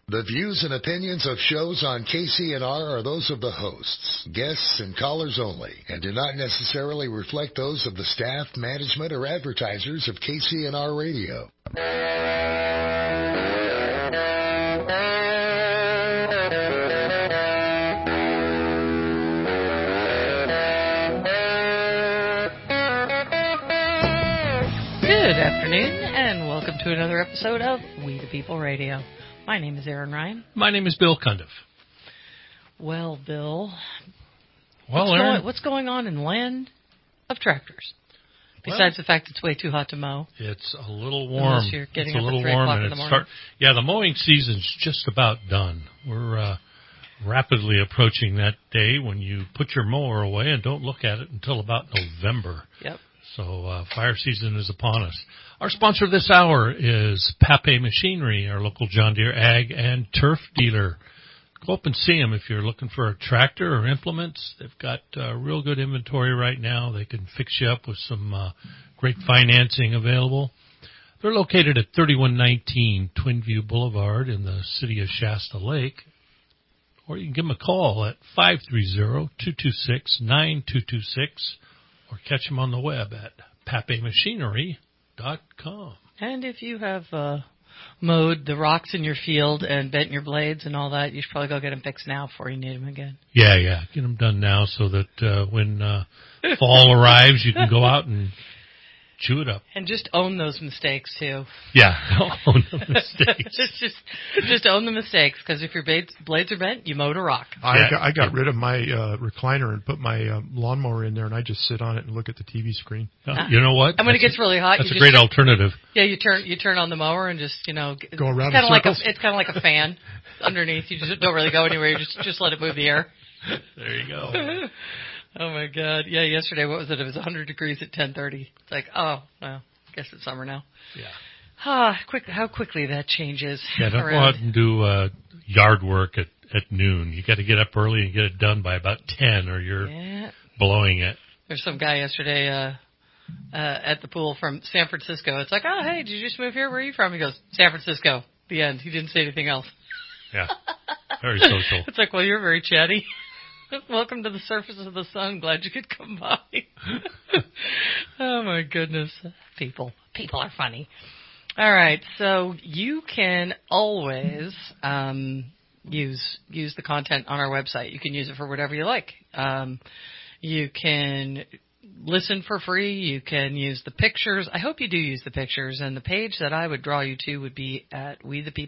The views and opinions of shows on KCNR are those of the hosts, guests, and callers only, and do not necessarily reflect those of the staff, management, or advertisers of KCNR Radio. Good afternoon, and welcome to another episode of We the People Radio. My name is Aaron Ryan. My name is Bill Cundiff. Well, Bill, Aaron, what's going on in land of tractors? Besides the fact it's way too hot to mow. It's a little warm. Unless you're getting it's up a little at 3 warm, o'clock and in the morning. the mowing season's just about done. We're rapidly approaching that day when you put your mower away and don't look at it until about November. Yep. So fire season is upon us. Our sponsor this hour is Pape Machinery, our local John Deere ag and turf dealer. Go up and see them if you're looking for a tractor or implements. They've got real good inventory right now. They can fix you up with some great financing available. They're located at 3119 Twinview Boulevard in the city of Shasta Lake. Or you can give them a call at 530-226-9226 or catch them on the web at papemachinery.com. And if you have mowed the rocks in your field and bent your blades and all that, you should probably go get them fixed now before you need them again. Yeah. Get them done now so that when fall arrives, you can go out and chew it up. And just own those mistakes, too. Yeah, own the mistakes. just own the mistakes, because if your blades are bent, you mowed a rock. I got rid of my recliner and put my lawnmower in there, and I just sit on it and look at the TV screen. You know what? And when it gets really hot, that's a great alternative. Yeah, you turn on the mower and just, go around in circles. It's kind of like a fan underneath. You just don't really go anywhere. You just let it move the air. There you go. Oh, my God. Yeah, yesterday, what was it? It was 100 degrees at 10:30. It's like, oh, well, I guess it's summer now. Yeah. How quickly that changes. Yeah, don't go out and do yard work at noon. You got to get up early and get it done by about 10 or you're blowing it. There's some guy yesterday at the pool from San Francisco. It's like, oh, hey, did you just move here? Where are you from? He goes, San Francisco. The end. He didn't say anything else. Yeah. Very social. It's like, well, you're very chatty. Welcome to the surface of the sun. Glad you could come by. Oh, my goodness. People are funny. All right. So you can always use the content on our website. You can use it for whatever you like. You can listen for free. You can use the pictures. I hope you do use the pictures. And the page that I would draw you to would be at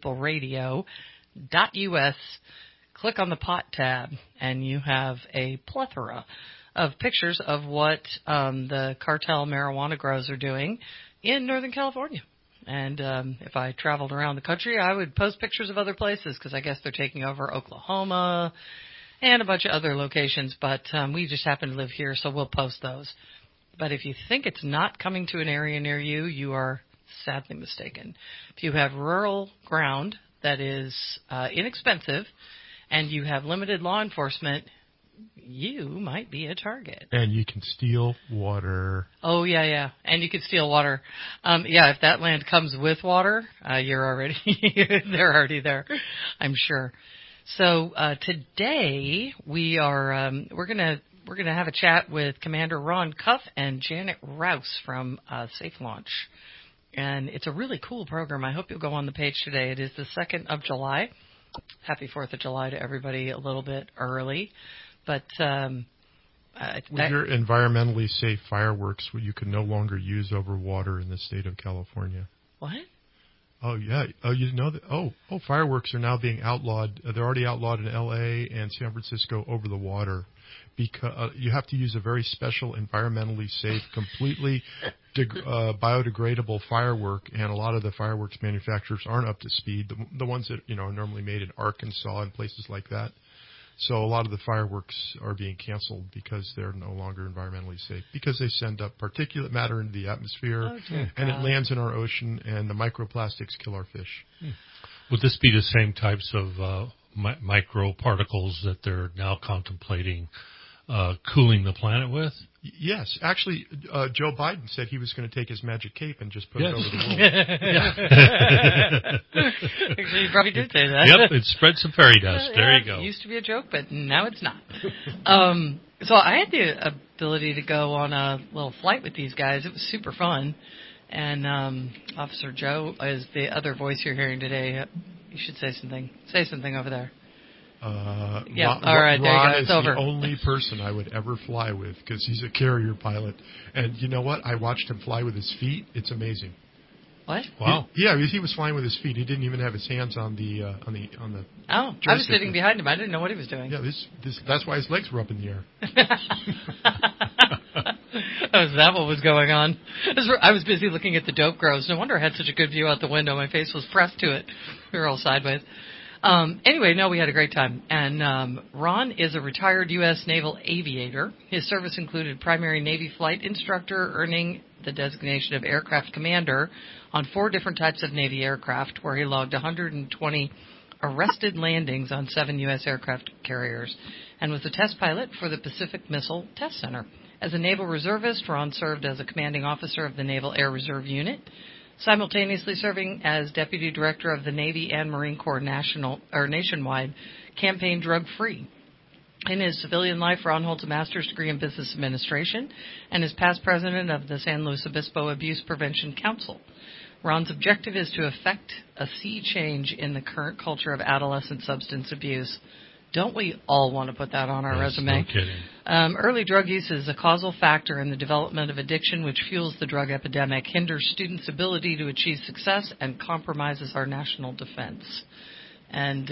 wethepeopleradio.us. Click on the pot tab, and you have a plethora of pictures of what the cartel marijuana grows are doing in Northern California. And if I traveled around the country, I would post pictures of other places, because I guess they're taking over Oklahoma and a bunch of other locations. But we just happen to live here, so we'll post those. But if you think it's not coming to an area near you, you are sadly mistaken. If you have rural ground that is inexpensive, and you have limited law enforcement, you might be a target. And you can steal water. Oh, yeah. And you can steal water. If that land comes with water, they're already there, I'm sure. So today we're gonna have a chat with Commander Ron Cuff and Janet Rouse from Safe Launch. And it's a really cool program. I hope you'll go on the page today. It is the 2nd of July. Happy 4th of July to everybody a little bit early. But with your environmentally safe fireworks, you can no longer use over water in the state of California. What? Oh, yeah. Oh, you know that? Oh, fireworks are now being outlawed. They're already outlawed in L.A. and San Francisco over the water, because you have to use a very special, environmentally safe, completely biodegradable firework, and a lot of the fireworks manufacturers aren't up to speed. The ones that are normally made in Arkansas and places like that. So a lot of the fireworks are being canceled because they're no longer environmentally safe, because they send up particulate matter into the atmosphere, and it lands in our ocean, and the microplastics kill our fish. Would this be the same types of microparticles that they're now contemplating cooling the planet with? Yes, actually, Joe Biden said he was going to take his magic cape and just put it over the world. Actually, you probably did say that. Yep, it spread some fairy dust. There you go. It used to be a joke, but now it's not. So I had the ability to go on a little flight with these guys. It was super fun. And Officer Joe is the other voice you're hearing today. You should say something. Say something over there. Yeah, all right, there you go. It's over. The only person I would ever fly with because he's a carrier pilot. And you know what? I watched him fly with his feet. It's amazing. What? Wow. He was flying with his feet. He didn't even have his hands on the Oh, joystick. I was sitting behind him. I didn't know what he was doing. Yeah, that's why his legs were up in the air. Oh, is that what was going on? I was busy looking at the dope grows. No wonder I had such a good view out the window. My face was pressed to it. We were all sideways. Anyway, no, we had a great time. And Ron is a retired U.S. naval aviator. His service included primary Navy flight instructor, earning the designation of aircraft commander on 4 different types of Navy aircraft, where he logged 120 arrested landings on 7 U.S. aircraft carriers, and was a test pilot for the Pacific Missile Test Center. As a naval reservist, Ron served as a commanding officer of the Naval Air Reserve Unit, simultaneously serving as Deputy Director of the Navy and Marine Corps nationwide campaign Drug Free. In his civilian life, Ron holds a master's degree in business administration and is past president of the San Luis Obispo Abuse Prevention Council. Ron's objective is to effect a sea change in the current culture of adolescent substance abuse. Don't we all want to put that on our resume? No kidding. Early drug use is a causal factor in the development of addiction, which fuels the drug epidemic, hinders students' ability to achieve success, and compromises our national defense. And,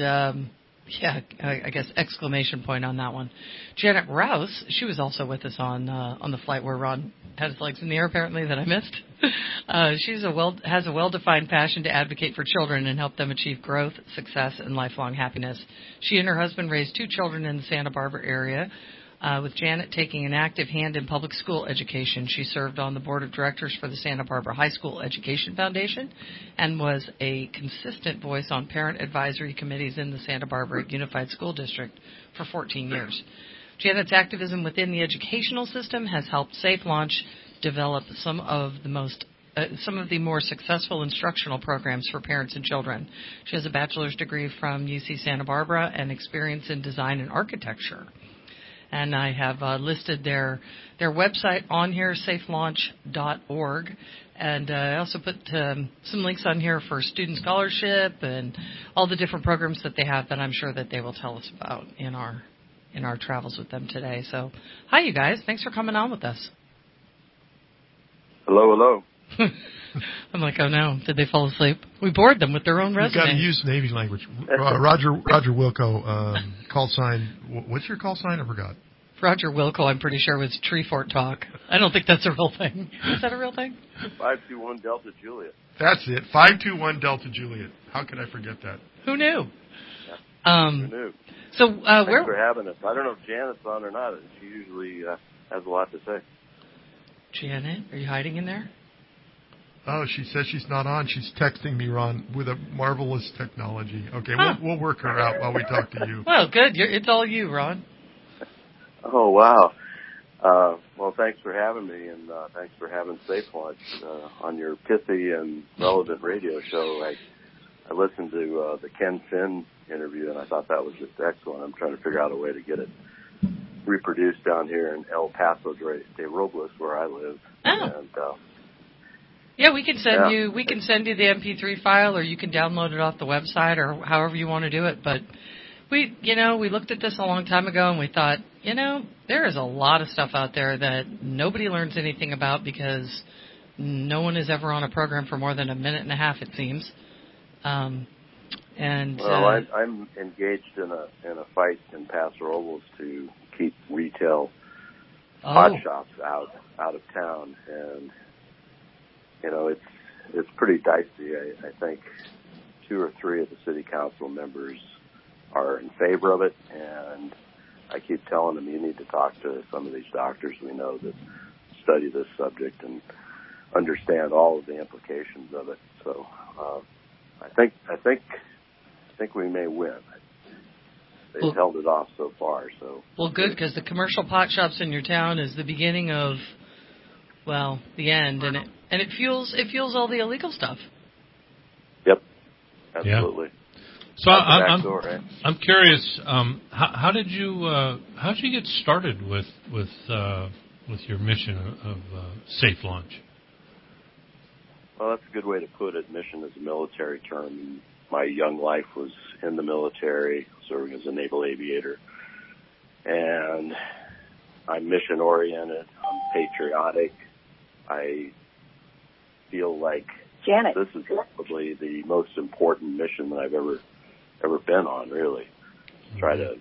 I guess exclamation point on that one. Janet Rouse, she was also with us on the flight where Ron had his legs in the air, apparently, that I missed. Has a well-defined passion to advocate for children and help them achieve growth, success, and lifelong happiness. She and her husband raised 2 children in the Santa Barbara area, with Janet taking an active hand in public school education. She served on the board of directors for the Santa Barbara High School Education Foundation and was a consistent voice on parent advisory committees in the Santa Barbara Unified School District for 14 years. Janet's activism within the educational system has helped Safe Launch develop some of the more successful instructional programs for parents and children. She has a bachelor's degree from UC Santa Barbara and experience in design and architecture. And I have listed their website on here, safelaunch.org. And I also put some links on here for student scholarship and all the different programs that they have that I'm sure that they will tell us about in our travels with them today. So, hi, you guys. Thanks for coming on with us. Hello. I'm like, oh, no. Did they fall asleep? We bored them with their own resume. You've got to use Navy language. Roger Wilco, call sign. What's your call sign? I forgot. Roger Wilco, I'm pretty sure, was Tree Fort Talk. I don't think that's a real thing. Is that a real thing? 521 Delta Juliet. That's it. 521 Delta Juliet. How could I forget that? Who knew? Who knew? So Thanks for having us. I don't know if Janet's on or not. She usually has a lot to say. Janet, are you hiding in there? Oh, she says she's not on. She's texting me, Ron, with a marvelous technology. Okay, we'll work her out while we talk to you. Well, good. It's all you, Ron. Oh, wow. Well, thanks for having me, and thanks for having Safe Launch on your pithy and relevant radio show. I listened to the Ken Finn interview, and I thought that was just excellent. I'm trying to figure out a way to get it reproduced down here in El Paso de Robles, where I live. Oh. And, yeah, we can send you. We can send you the MP3 file, or you can download it off the website, or however you want to do it. But we looked at this a long time ago, and we thought, there is a lot of stuff out there that nobody learns anything about because no one is ever on a program for more than a minute and a half, it seems. I'm engaged in a fight in Paso Robles to keep retail pot shops out of town, and it's pretty dicey. I think 2 or 3 of the city council members are in favor of it, and I keep telling them you need to talk to some of these doctors we know that study this subject and understand all of the implications of it. So I think we may win. they've held it off so far. So well, good, because the commercial pot shops in your town is the beginning of, well, the end, and it fuels all the illegal stuff. Yep, absolutely. Yeah. So I'm curious. How did you get started with your mission of Safe Launch? Well, that's a good way to put it. Mission is a military term. My young life was in the military, serving as a naval aviator, and I'm mission oriented. I'm patriotic. I feel like this is probably the most important mission that I've ever been on, really. Try to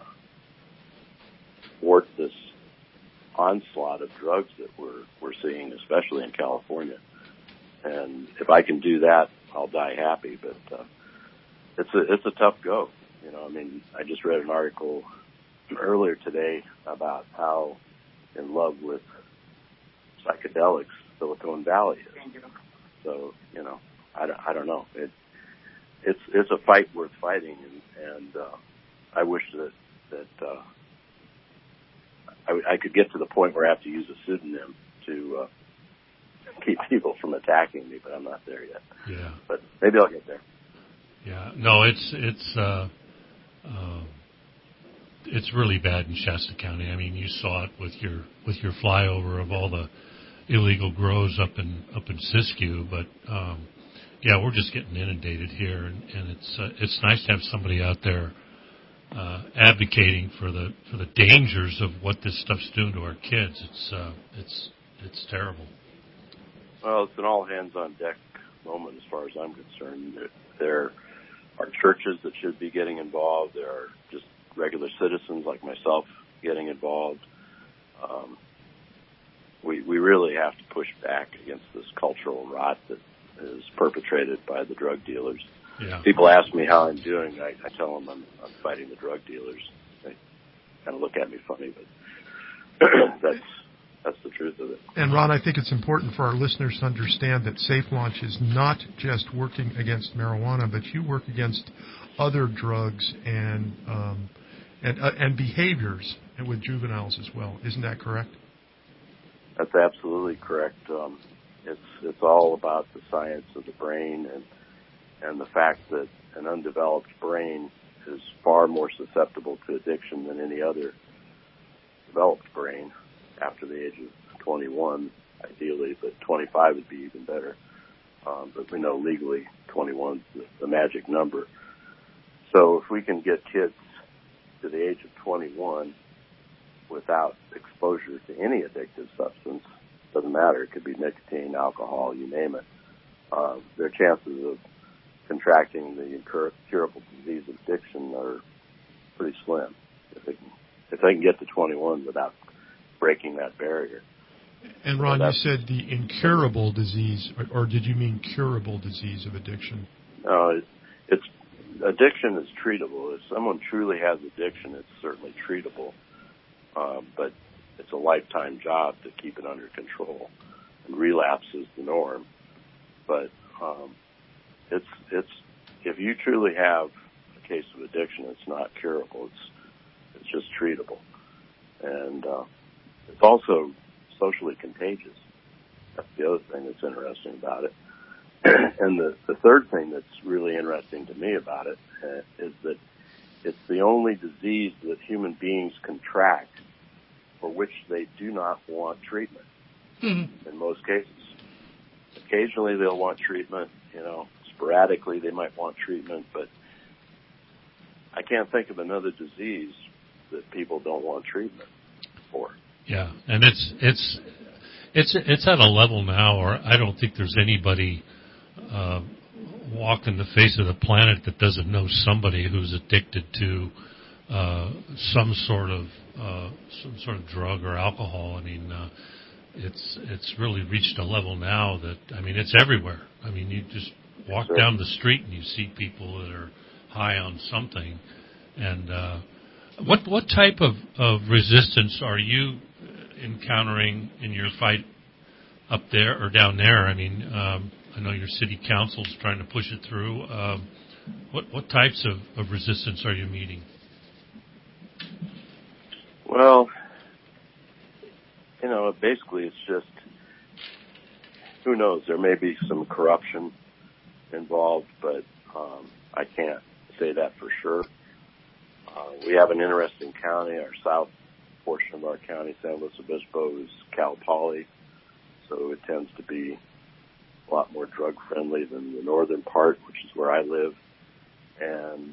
thwart this onslaught of drugs that we're seeing, especially in California. And if I can do that, I'll die happy. But it's a tough go. You know, I mean, I just read an article earlier today about how in love with psychedelics Silicon Valley is. So, you know, I don't know. It's a fight worth fighting, and I wish that I could get to the point where I have to use a pseudonym to keep people from attacking me, but I'm not there yet. Yeah. But maybe I'll get there. Yeah. No, it's really bad in Shasta County. I mean, you saw it with your flyover of all the illegal grows up in Siskiyou, but yeah, we're just getting inundated here, and it's nice to have somebody out there advocating for the dangers of what this stuff's doing to our kids. It's terrible. Well, it's an all hands on deck moment as far as I'm concerned. There are churches that should be getting involved. There are just regular citizens like myself getting involved. We really have to push back against this cultural rot that is perpetrated by the drug dealers. Yeah. People ask me how I'm doing. I tell them I'm fighting the drug dealers. They kind of look at me funny, but that's the truth of it. And Ron, I think it's important for our listeners to understand that Safe Launch is not just working against marijuana, but you work against other drugs and behaviors with juveniles as well. Isn't that correct? That's absolutely correct. It's all about the science of the brain and the fact that an undeveloped brain is far more susceptible to addiction than any other developed brain after the age of 21, ideally, but 25 would be even better. But we know legally 21 is the magic number. So if we can get kids to the age of 21 without exposure to any addictive substance, doesn't matter, it could be nicotine, alcohol, you name it, their chances of contracting the incurable disease of addiction are pretty slim if they can get to 21 without breaking that barrier. And Ron, you said the incurable disease, or did you mean curable disease of addiction? No, it's addiction is treatable. If someone truly has addiction, it's certainly treatable, but it's a lifetime job to keep it under control. And relapse is the norm, but it's if you truly have a case of addiction, it's not curable. It's just treatable, and it's also socially contagious. That's the other thing that's interesting about it. And the third thing that's really interesting to me about it is that it's the only disease that human beings contract for which they do not want treatment. Mm-hmm. In most cases. Occasionally they'll want treatment, sporadically they might want treatment, but I can't think of another disease that people don't want treatment for. Yeah, and it's at a level now, or I don't think there's anybody walking the face of the planet that doesn't know somebody who's addicted to some sort of drug or alcohol. I mean, it's really reached a level now that, I mean, it's everywhere. I mean, you just walk down the street and you see people that are high on something. And what type of resistance are you encountering in your fight up there or down there? I mean, I know your city council's trying to push it through. What types of resistance are you meeting? Well, basically it's just, who knows, there may be some corruption involved, but I can't say that for sure. We have an interesting county. Our south portion of our county, San Luis Obispo, is Cal Poly, so it tends to be a lot more drug friendly than the northern part, which is where I live. And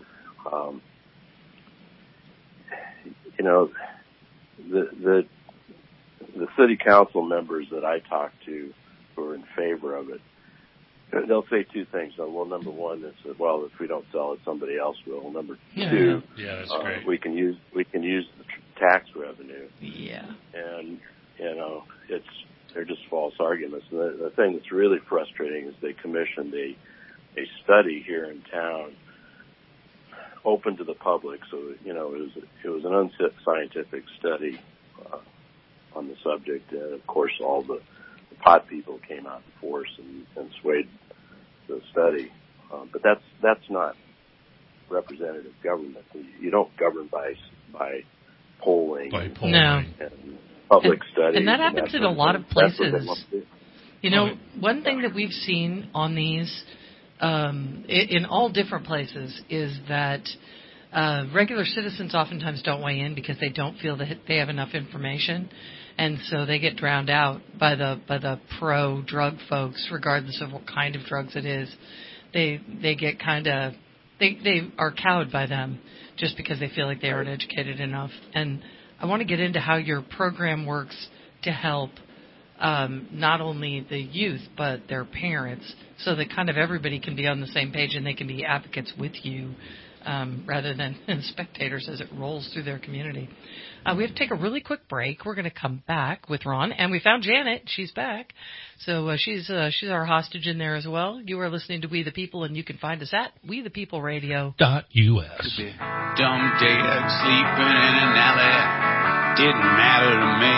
the city council members that I talk to who are in favor of it, they'll say two things. Well, number one is that, well, if we don't sell it, somebody else will. Number two, that's great. we can use the tax revenue. Yeah. And they're just false arguments. And the thing that's really frustrating is they commissioned a study here in town, open to the public. So it was an unscientific study on the subject, and of course all the pot people came out in force and swayed the study. But that's not representative government. You don't govern by polling. No. And public studies. And that happens in a lot of places. One thing that we've seen on these, in all different places, is that regular citizens oftentimes don't weigh in because they don't feel that they have enough information. And so they get drowned out by the pro-drug folks, regardless of what kind of drugs it is. They get they are cowed by them just because they feel like they aren't educated enough. And I want to get into how your program works to help not only the youth but their parents, so that kind of everybody can be on the same page and they can be advocates with you rather than spectators as it rolls through their community. We have to take a really quick break. We're going to come back with Ron, and we found Janet. She's back, so she's our hostage in there as well. You are listening to We the People, and you can find us at WeThePeopleRadio.us. Dumb dad sleeping in an alley didn't matter to me.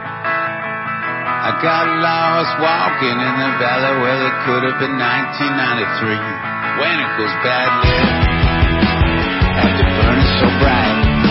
I got lost walking in the valley. Well, it could have been 1993 when it goes badly after burning so bright.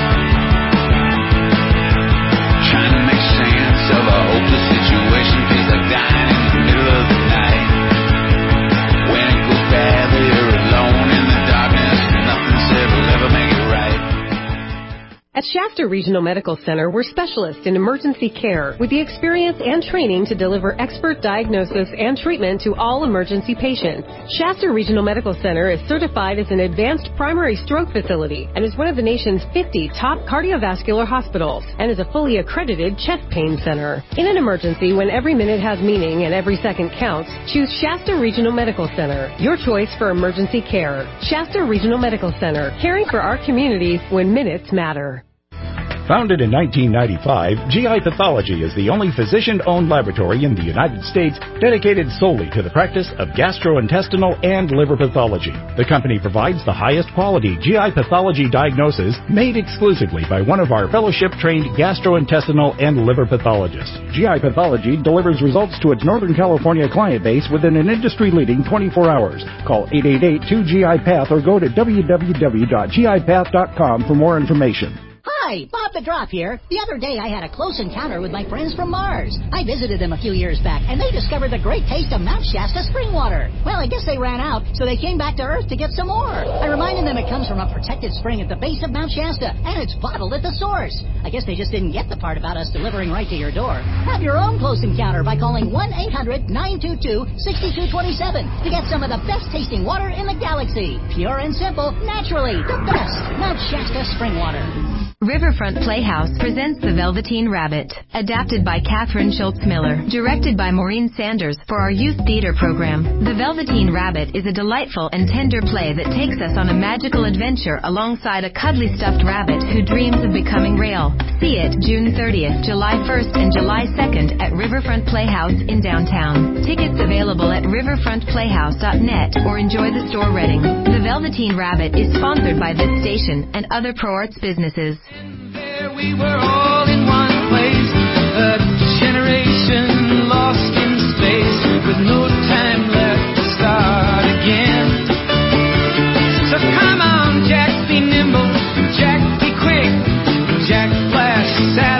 Trying to make sense of a hopeless situation feels like dying in the middle of the night. When it goes badly, you're alone in the darkness. Nothing said will ever make it right. At Shasta Regional Medical Center, we're specialists in emergency care with the experience and training to deliver expert diagnosis and treatment to all emergency patients. Shasta Regional Medical Center is certified as an advanced primary stroke facility and is one of the nation's 50 top cardiovascular hospitals and is a fully accredited chest pain center. In an emergency, when every minute has meaning and every second counts, choose Shasta Regional Medical Center, your choice for emergency care. Shasta Regional Medical Center, caring for our communities when minutes matter. Founded in 1995, GI Pathology is the only physician-owned laboratory in the United States dedicated solely to the practice of gastrointestinal and liver pathology. The company provides the highest quality GI pathology diagnosis made exclusively by one of our fellowship-trained gastrointestinal and liver pathologists. GI Pathology delivers results to its Northern California client base within an industry-leading 24 hours. Call 888-2GI-PATH or go to www.gipath.com for more information. Hi, Bob the Drop here. The other day I had a close encounter with my friends from Mars. I visited them a few years back, and they discovered the great taste of Mount Shasta spring water. Well, I guess they ran out, so they came back to Earth to get some more. I reminded them it comes from a protected spring at the base of Mount Shasta, and it's bottled at the source. I guess they just didn't get the part about us delivering right to your door. Have your own close encounter by calling 1-800-922-6227 to get some of the best tasting water in the galaxy. Pure and simple, naturally, the best Mount Shasta spring water. Riverfront Playhouse presents The Velveteen Rabbit, adapted by Catherine Schultz Miller, directed by Maureen Sanders for our youth theater program. The Velveteen Rabbit is a delightful and tender play that takes us on a magical adventure alongside a cuddly stuffed rabbit who dreams of becoming real. See it June 30th, July 1st, and July 2nd at Riverfront Playhouse in downtown. Tickets available at riverfrontplayhouse.net or enjoy the store renting. The Velveteen Rabbit is sponsored by this station and other ProArts businesses. There we were all in one place, a generation lost in space with no time left to start again. So come on, Jack, be nimble, Jack, be quick, Jack, flash,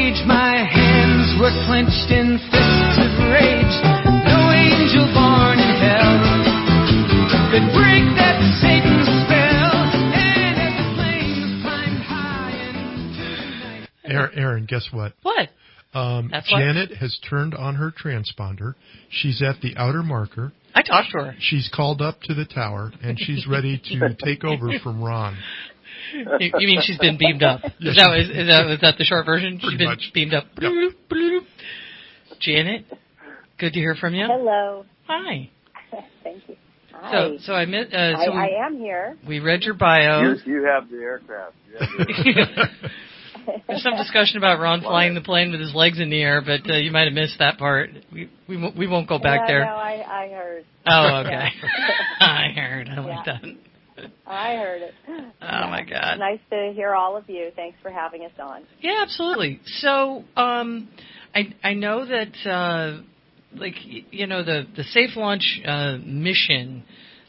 stage, my hands were clenched in fists of rage. No angel born in hell could break that Satan's spell. And as the flames climbed high into the night. Aaron, guess what? What? Janet has turned on her transponder. She's at the outer marker. I talked to her. She's called up to the tower, and she's ready to take over from Ron. You mean she's been beamed up? Is that the short version? She's been beamed up. Yep. Janet, good to hear from you. Hello. Hi. Thank you. Hi. So I met. I am here. We read your bio. You have the aircraft. There's some discussion about Ron flying the plane with his legs in the air, but you might have missed that part. We won't go back there. No, I heard. Oh, okay. I heard. I like that. I heard it. Oh, my God. Nice to hear all of you. Thanks for having us on. Yeah, absolutely. So I know that, the Safe Launch mission,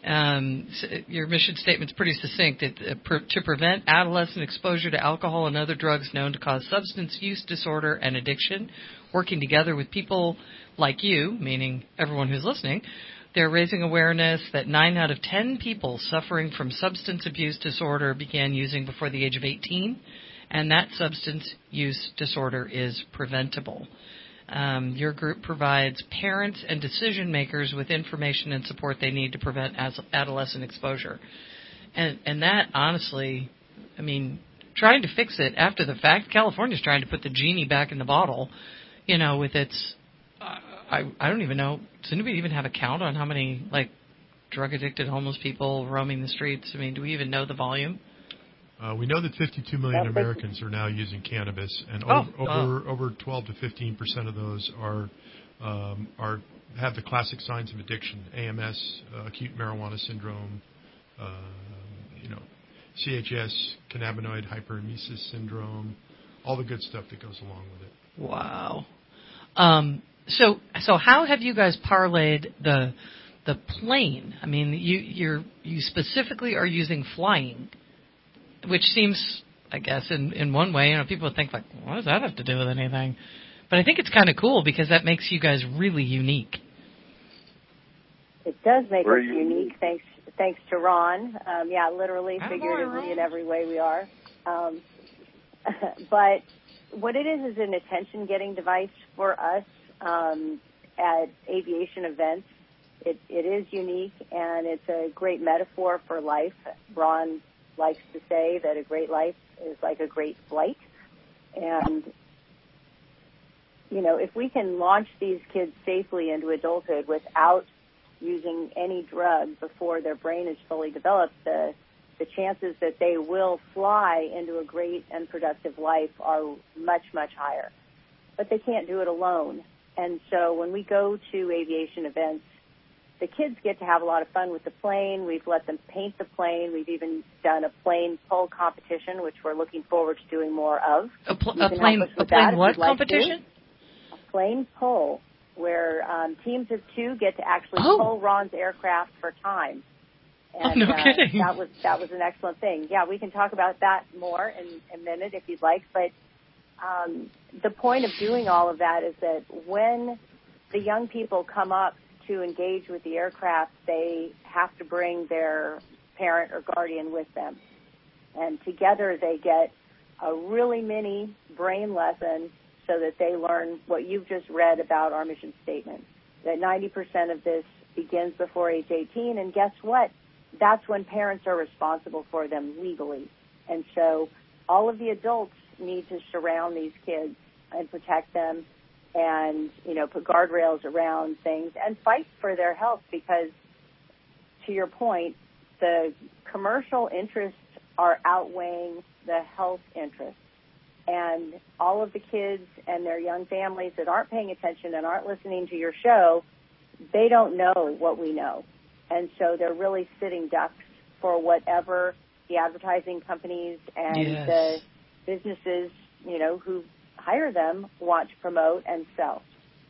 your mission statement's pretty succinct. To prevent adolescent exposure to alcohol and other drugs known to cause substance use disorder and addiction, working together with people like you, meaning everyone who's listening, they're raising awareness that 9 out of 10 people suffering from substance abuse disorder began using before the age of 18, and that substance use disorder is preventable. Your group provides parents and decision makers with information and support they need to prevent adolescent exposure. And that, honestly, I mean, trying to fix it after the fact, California's trying to put the genie back in the bottle, with its, I don't even know, does anybody even have a count on how many, drug-addicted homeless people roaming the streets? I mean, do we even know the volume? We know that 52 million Americans are now using cannabis, and over 12 to 15% of those have the classic signs of addiction: AMS, acute marijuana syndrome, CHS, cannabinoid hyperemesis syndrome, all the good stuff that goes along with it. Wow. So how have you guys parlayed the plane? I mean, you specifically are using flying, which seems, I guess, in one way, people would think, what does that have to do with anything? But I think it's kind of cool because that makes you guys really unique. It does make us unique, thanks to Ron. Literally, figuratively, in every way we are. But what it is an attention-getting device for us at aviation events. It is unique, and it's a great metaphor for life. Ron likes to say that a great life is like a great flight. And, if we can launch these kids safely into adulthood without using any drug before their brain is fully developed, the chances that they will fly into a great and productive life are much, much higher. But they can't do it alone. And so when we go to aviation events, the kids get to have a lot of fun with the plane. We've let them paint the plane. We've even done a plane pull competition, which we're looking forward to doing more of. A plane what competition? A plane pull, where teams of 2 get to actually pull Ron's aircraft for time. And, no kidding. That was an excellent thing. Yeah, we can talk about that more in a minute if you'd like. But the point of doing all of that is that when the young people come up to engage with the aircraft, they have to bring their parent or guardian with them. And together they get a really mini brain lesson so that they learn what you've just read about our mission statement, that 90% of this begins before age 18. And guess what? That's when parents are responsible for them legally. And so all of the adults need to surround these kids and protect them and, put guardrails around things and fight for their health because, to your point, the commercial interests are outweighing the health interests. And all of the kids and their young families that aren't paying attention and aren't listening to your show, they don't know what we know. And so they're really sitting ducks for whatever the advertising companies and the businesses, who hire them want to promote and sell.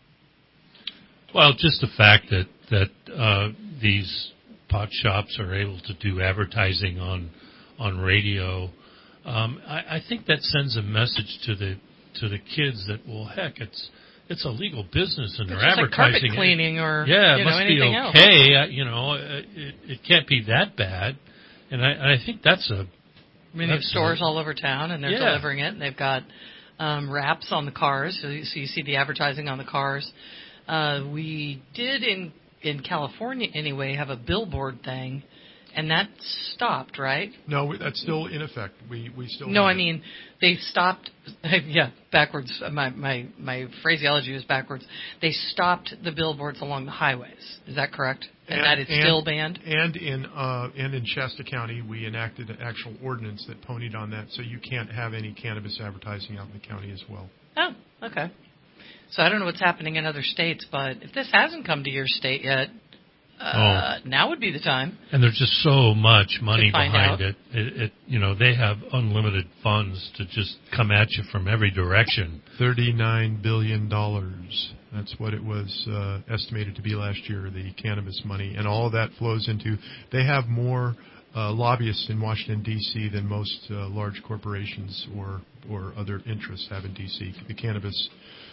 Well, just the fact that these pot shops are able to do advertising on radio, I think that sends a message to to the kids that, well, heck, it's a legal business and it's they're just advertising like carpet cleaning or it must be okay. Else. It can't be that bad. And I think that's stores all over town, and they're delivering it, and they've got wraps on the cars, so you see the advertising on the cars. We did in California anyway have a billboard thing, and that stopped, right? No, that's still in effect. We still. No, I mean they stopped. Yeah, backwards. My phraseology was backwards. They stopped the billboards along the highways. Is that correct? And that is still banned. And in Shasta County, we enacted an actual ordinance that ponied on that, so you can't have any cannabis advertising out in the county as well. Oh, okay. So I don't know what's happening in other states, but if this hasn't come to your state yet, now would be the time. And there's just so much money behind it. They have unlimited funds to just come at you from every direction. $39 billion. That's what it was estimated to be last year, the cannabis money. And all of that flows into, they have more lobbyists in Washington, D.C. than most large corporations or other interests have in D.C. The cannabis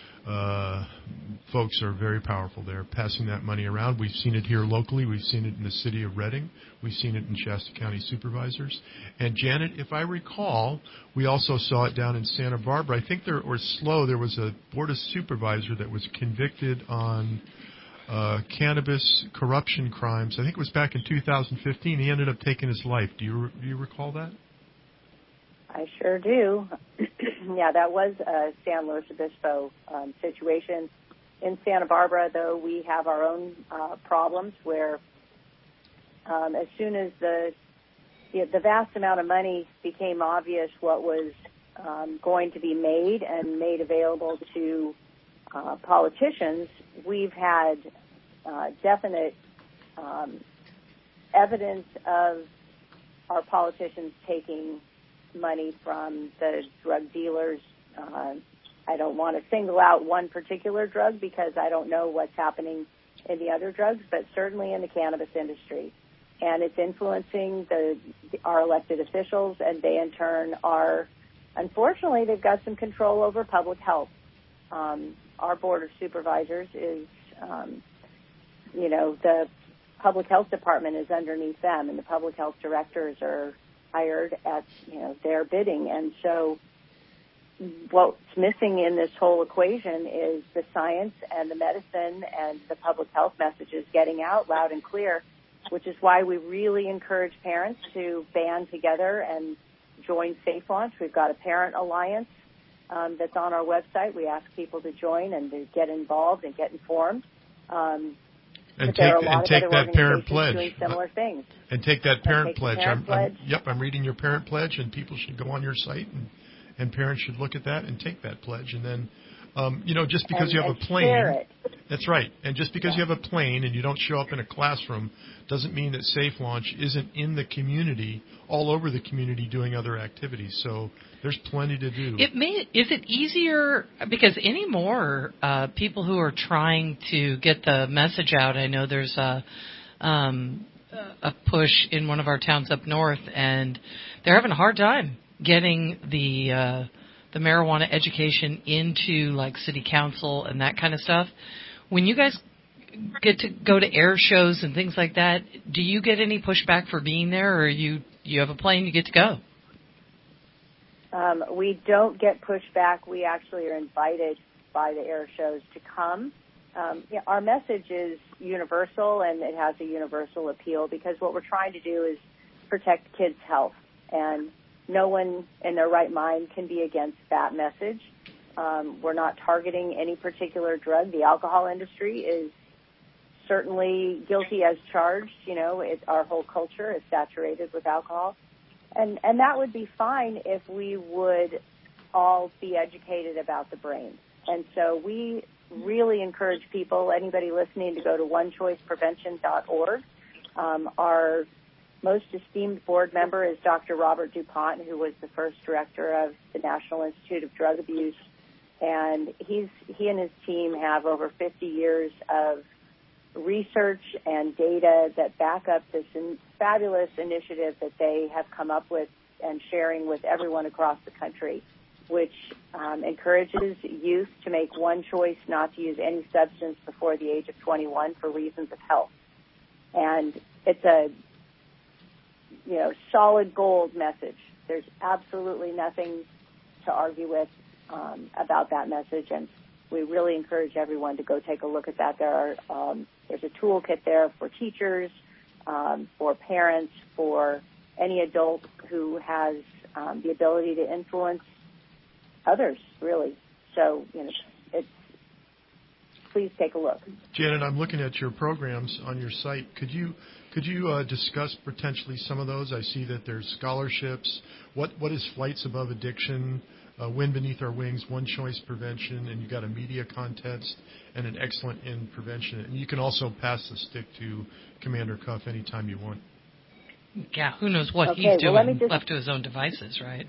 folks are very powerful there, passing that money around. We've seen it here locally. We've seen it in the city of Reading. We've seen it in Shasta County supervisors. And, Janet, if I recall, we also saw it down in Santa Barbara. I think there was a board of supervisor that was convicted on cannabis corruption crimes. I think it was back in 2015. He ended up taking his life. Do you recall that? I sure do. Yeah, that was a San Luis Obispo situation. In Santa Barbara, though, we have our own problems where as soon as the vast amount of money became obvious what was going to be made and made available to politicians, we've had definite evidence of our politicians taking money from the drug dealers. I don't want to single out one particular drug because I don't know what's happening in the other drugs, but certainly in the cannabis industry. And it's influencing our elected officials, and they in turn unfortunately, they've got some control over public health. Our board of supervisors is, the public health department is underneath them, and the public health directors are hired at their bidding. And so what's missing in this whole equation is the science and the medicine and the public health messages getting out loud and clear, which is why we really encourage parents to band together and join Safe Launch. We've got a parent alliance that's on our website. We ask people to join and to get involved and get informed. And take that parent pledge. Doing similar things. And take that parent pledge. Pledge. I'm reading your parent pledge, and people should go on your site, and parents should look at that and take that pledge. And then, just because you have a plane. Share it. That's right. And just because you have a plane and you don't show up in a classroom doesn't mean that Safe Launch isn't in the community, all over the community, doing other activities. So there's plenty to do. Is it easier because anymore people who are trying to get the message out? I know there's a push in one of our towns up north, and they're having a hard time getting the marijuana education into like city council and that kind of stuff. When you guys get to go to air shows and things like that, do you get any pushback for being there, or you have a plane, you get to go? We don't get pushback. We actually are invited by the air shows to come. Our message is universal, and it has a universal appeal because what we're trying to do is protect kids' health, and no one in their right mind can be against that message. We're not targeting any particular drug. The alcohol industry is certainly guilty as charged. Our whole culture is saturated with alcohol. And that would be fine if we would all be educated about the brain. And so we really encourage people, anybody listening, to go to onechoiceprevention.org. Our most esteemed board member is Dr. Robert DuPont, who was the first director of the National Institute of Drug Abuse. And he and his team have over 50 years of research and data that back up this fabulous initiative that they have come up with and sharing with everyone across the country. which encourages youth to make one choice not to use any substance before the age of 21 for reasons of health. And it's a, solid gold message. There's absolutely nothing to argue with about that message, and we really encourage everyone to go take a look at that. There's a toolkit there for teachers, for parents, for any adult who has the ability to influence others, really. So, please take a look. Janet, I'm looking at your programs on your site. Could you discuss potentially some of those? I see that there's scholarships. What is Flights Above Addiction, Wind Beneath Our Wings, One Choice Prevention, and you got a media contest and an Excellent in Prevention. And you can also pass the stick to Commander Cuff anytime you want. Yeah, who knows what he's doing left to his own devices, right?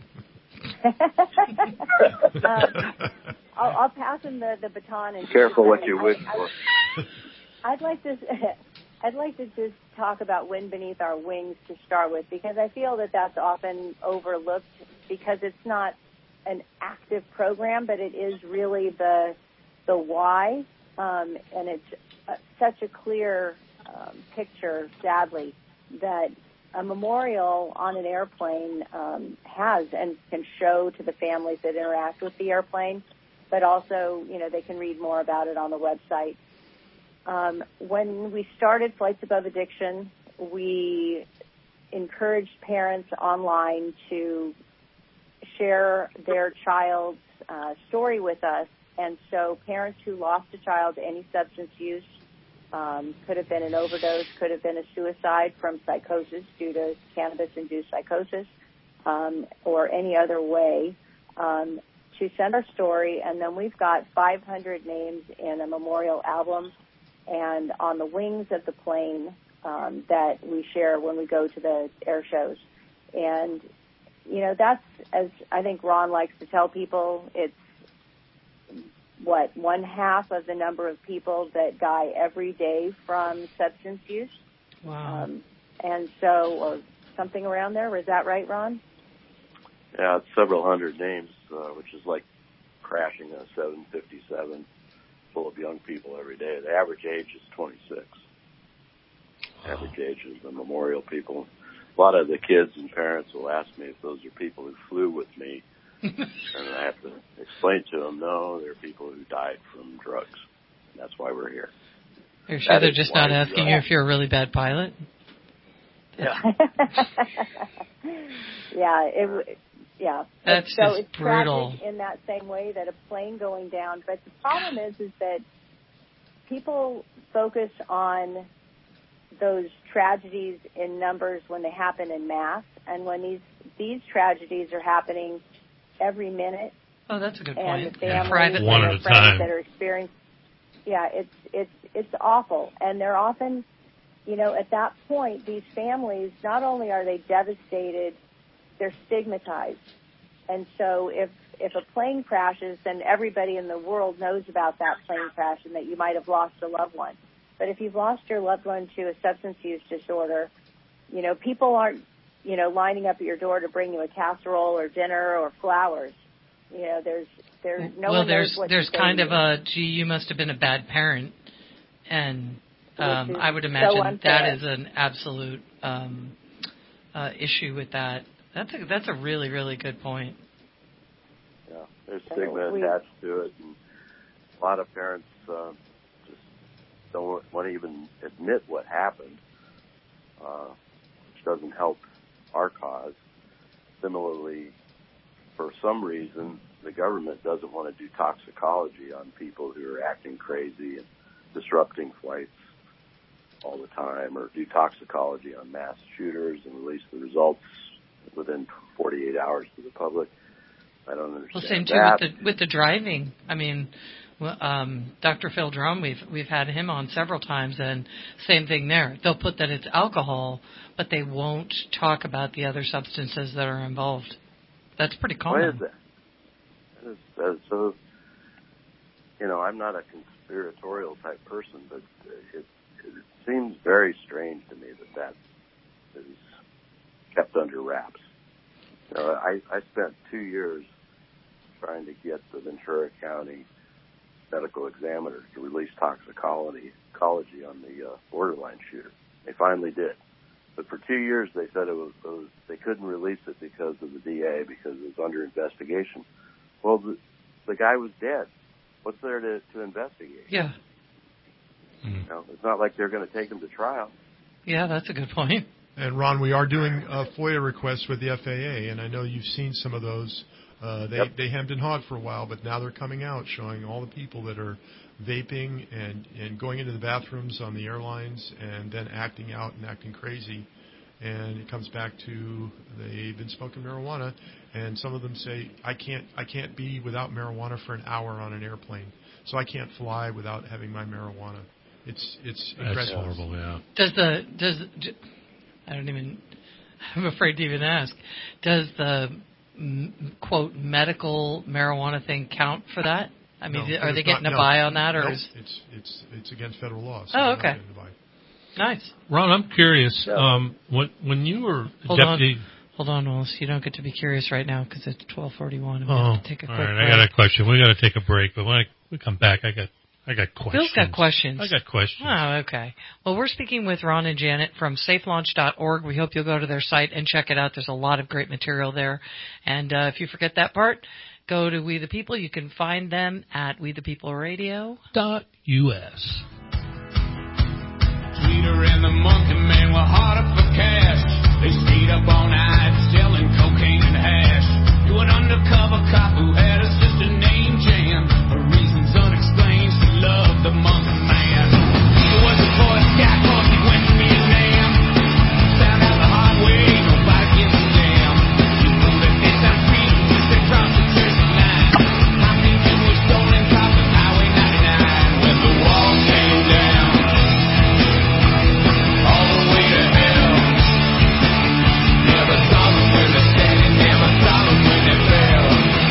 I'll pass him the baton. And careful what you wish for. I'd like to just talk about Wind Beneath Our Wings to start with, because I feel that that's often overlooked because it's not an active program, but it is really the why, and it's such a clear picture, sadly, that a memorial on an airplane has and can show to the families that interact with the airplane, but also, they can read more about it on the website. When we started Flights Above Addiction, we encouraged parents online to share their child's story with us. And so parents who lost a child to any substance use, could have been an overdose, could have been a suicide from psychosis due to cannabis-induced psychosis, or any other way, to send our story. And then we've got 500 names in a memorial album and on the wings of the plane that we share when we go to the air shows. And, that's, as I think Ron likes to tell people, it's one half of the number of people that die every day from substance use. Wow. And so, or something around there. Was that right, Ron? Yeah, it's several hundred names, which is like crashing a 757 full of young people every day. The average age is 26. Average age is the memorial people. A lot of the kids and parents will ask me if those are people who flew with me. And I have to explain to them, no, they're people who died from drugs. And that's why we're here. You're sure they're just not asking you if you're a really bad pilot? Yeah. Yeah. That's so just it's brutal. Tragic in that same way that a plane going down. But the problem is that people focus on those tragedies in numbers when they happen in mass, and when these tragedies are happening every minute. Oh, that's a good and point. The families Private one at a time. that are experiencing, it's awful, and they're often, at that point, these families, not only are they devastated, they're stigmatized. And so if a plane crashes, then everybody in the world knows about that plane crash and that you might have lost a loved one. But if you've lost your loved one to a substance use disorder, people aren't, lining up at your door to bring you a casserole or dinner or flowers. There's no one knows what there's to kind say of a, gee, you must have been a bad parent. And I would imagine so unfair. that is an absolute issue with that. That's a really, really good point. Yeah, there's stigma attached to it, and a lot of parents just don't want to even admit what happened, which doesn't help our cause. Similarly, for some reason, the government doesn't want to do toxicology on people who are acting crazy and disrupting flights all the time, or do toxicology on mass shooters and release the results within 48 hours to the public. I don't understand. Well, same too with the driving. I mean, Dr. Phil Drum, we've had him on several times, and same thing there. They'll put that it's alcohol, but they won't talk about the other substances that are involved. That's pretty common. Why is that? So, I'm not a conspiratorial type person, but it seems very strange to me that is kept under wraps. I spent 2 years trying to get the Ventura County medical examiner to release toxicology on the borderline shooter. They finally did. But for 2 years, they said they couldn't release it because of the DA, because it was under investigation. Well, the guy was dead. What's there to investigate? Yeah. You know, it's not like they're going to take him to trial. Yeah, that's a good point. And, Ron, we are doing FOIA requests with the FAA, and I know you've seen some of those. They hemmed and hawed for a while, but now they're coming out showing all the people that are vaping and going into the bathrooms on the airlines and then acting out and acting crazy. And it comes back to they've been smoking marijuana, and some of them say, I can't be without marijuana for an hour on an airplane, so I can't fly without having my marijuana. It's incredible. That's horrible, yeah. I'm afraid to even ask, does the, quote, medical marijuana thing count for that? I mean, are they getting a buy on that? Or it's against federal law. So okay. Nice. Ron, I'm curious. When you were deputy... Hold on, Willis. You don't get to be curious right now because it's 12:41. We have to take a quick break. I got a question. We got to take a break, but when we come back, I got questions. Bill's got questions. I got questions. Oh, okay. Well, we're speaking with Ron and Janet from safelaunch.org. We hope you'll go to their site and check it out. There's a lot of great material there. And if you forget that part, go to We the People. You can find them at WeThePeopleRadio.us. Tweeter and the Monkey Man were hard up for cash. They stayed up all night selling cocaine and hash. To an undercover cop who had a sister named Jan. For reasons unexplained, she loved the Monkey Man. He was a Boy Scout cause he went to Vietnam. Found out the hard way, nobody gives a damn. You know that they sound free, just across the church line. How many men were stolen crossing Highway 99 when the wall came down? All the way to hell. Never saw them when they're standing, never saw them when they fell.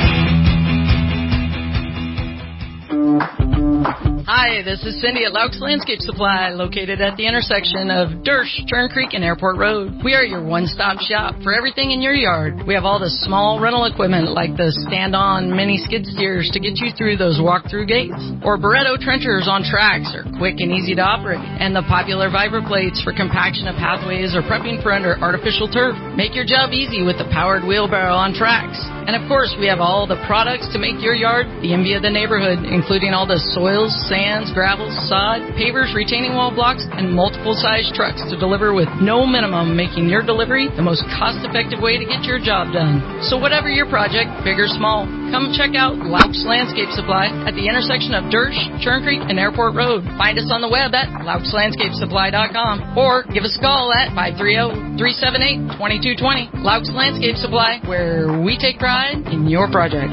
Hi, this is Cindy at Laux Landscape Supply, located at the intersection of Dersh, Churn Creek, and Airport Road. We are your one-stop shop for everything in your yard. We have all the small rental equipment like the stand-on mini skid steers to get you through those walk-through gates, or Barretto trenchers on tracks are quick and easy to operate, and the popular Viper plates for compaction of pathways or prepping for under artificial turf. Make your job easy with the powered wheelbarrow on tracks. And of course, we have all the products to make your yard the envy of the neighborhood, including all the soils, sands, gravels, sod, pavers, retaining wall blocks, and multiple size trucks to deliver with no minimum, making your delivery the most cost-effective way to get your job done. So whatever your project, big or small, come check out Laux Landscape Supply at the intersection of Dersh, Churn Creek, and Airport Road. Find us on the web at LauxLandscapeSupply.com or give us a call at 530-378-2220. Laux Landscape Supply, where we take pride in your project.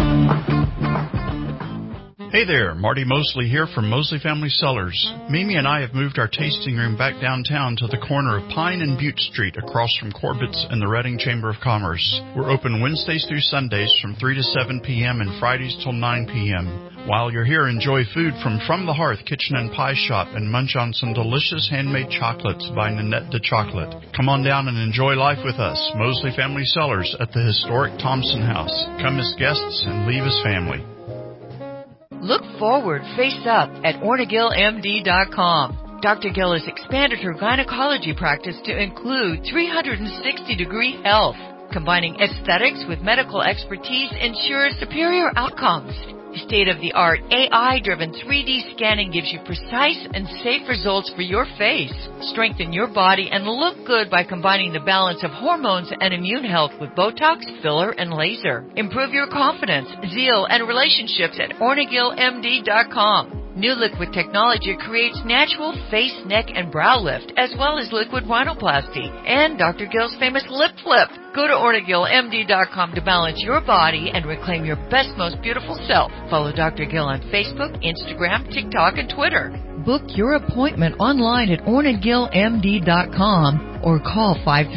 Hey there, Marty Mosley here from Mosley Family Cellars. Mimi and I have moved our tasting room back downtown to the corner of Pine and Butte Street across from Corbett's and the Reading Chamber of Commerce. We're open Wednesdays through Sundays from 3 to 7 p.m. and Fridays till 9 p.m. While you're here, enjoy food from the Hearth Kitchen and Pie Shop and munch on some delicious handmade chocolates by Nanette de Chocolate. Come on down and enjoy life with us, Mosley Family Cellars at the historic Thompson House. Come as guests and leave as family. Look forward, face up at OrnaGillMD.com. Dr. Gill has expanded her gynecology practice to include 360-degree health. Combining aesthetics with medical expertise ensures superior outcomes. State-of-the-art AI-driven 3D scanning gives you precise and safe results for your face. Strengthen your body and look good by combining the balance of hormones and immune health with Botox, filler, and laser. Improve your confidence, zeal, and relationships at OrnaGillMD.com. New liquid technology creates natural face, neck, and brow lift, as well as liquid rhinoplasty, and Dr. Gill's famous lip flip. Go to OrnaGillMD.com to balance your body and reclaim your best, most beautiful self. Follow Dr. Gill on Facebook, Instagram, TikTok, and Twitter. Book your appointment online at OrnaGillMD.com or call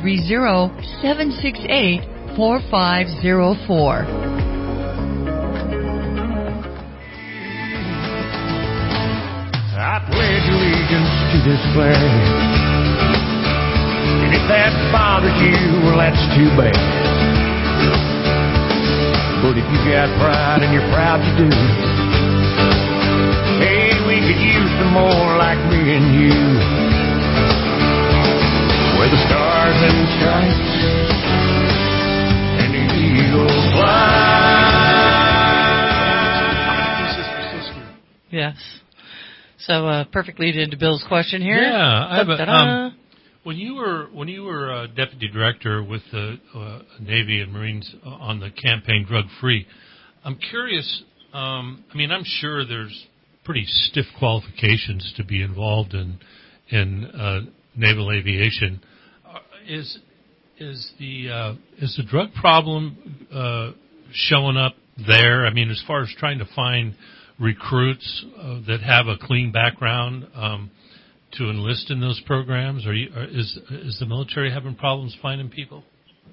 530-768-4504. I pledge allegiance to this flag, and if that bothers you, well, that's too bad. But if you got pride and you're proud to do, hey, we could use some more like me and you. Where the stars and stripes and the eagle fly. Yes. So perfect lead into Bill's question here. Yeah, I have a, when you were deputy director with the Navy and Marines on the campaign Drug Free, I'm curious. I mean, I'm sure there's pretty stiff qualifications to be involved in naval aviation. Is the drug problem showing up there? I mean, as far as trying to find recruits that have a clean background to enlist in those programs? Is the military having problems finding people?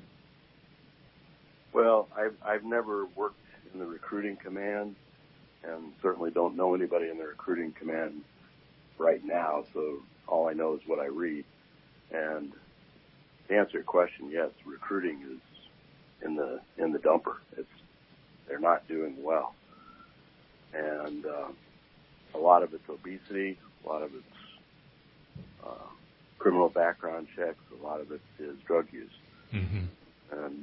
Well, I've never worked in the recruiting command, and certainly don't know anybody in the recruiting command right now. So all I know is what I read. And to answer your question, yes, recruiting is in the dumper. They're not doing well. And a lot of it's obesity, a lot of it's criminal background checks, a lot of it is drug use. Mm-hmm. And,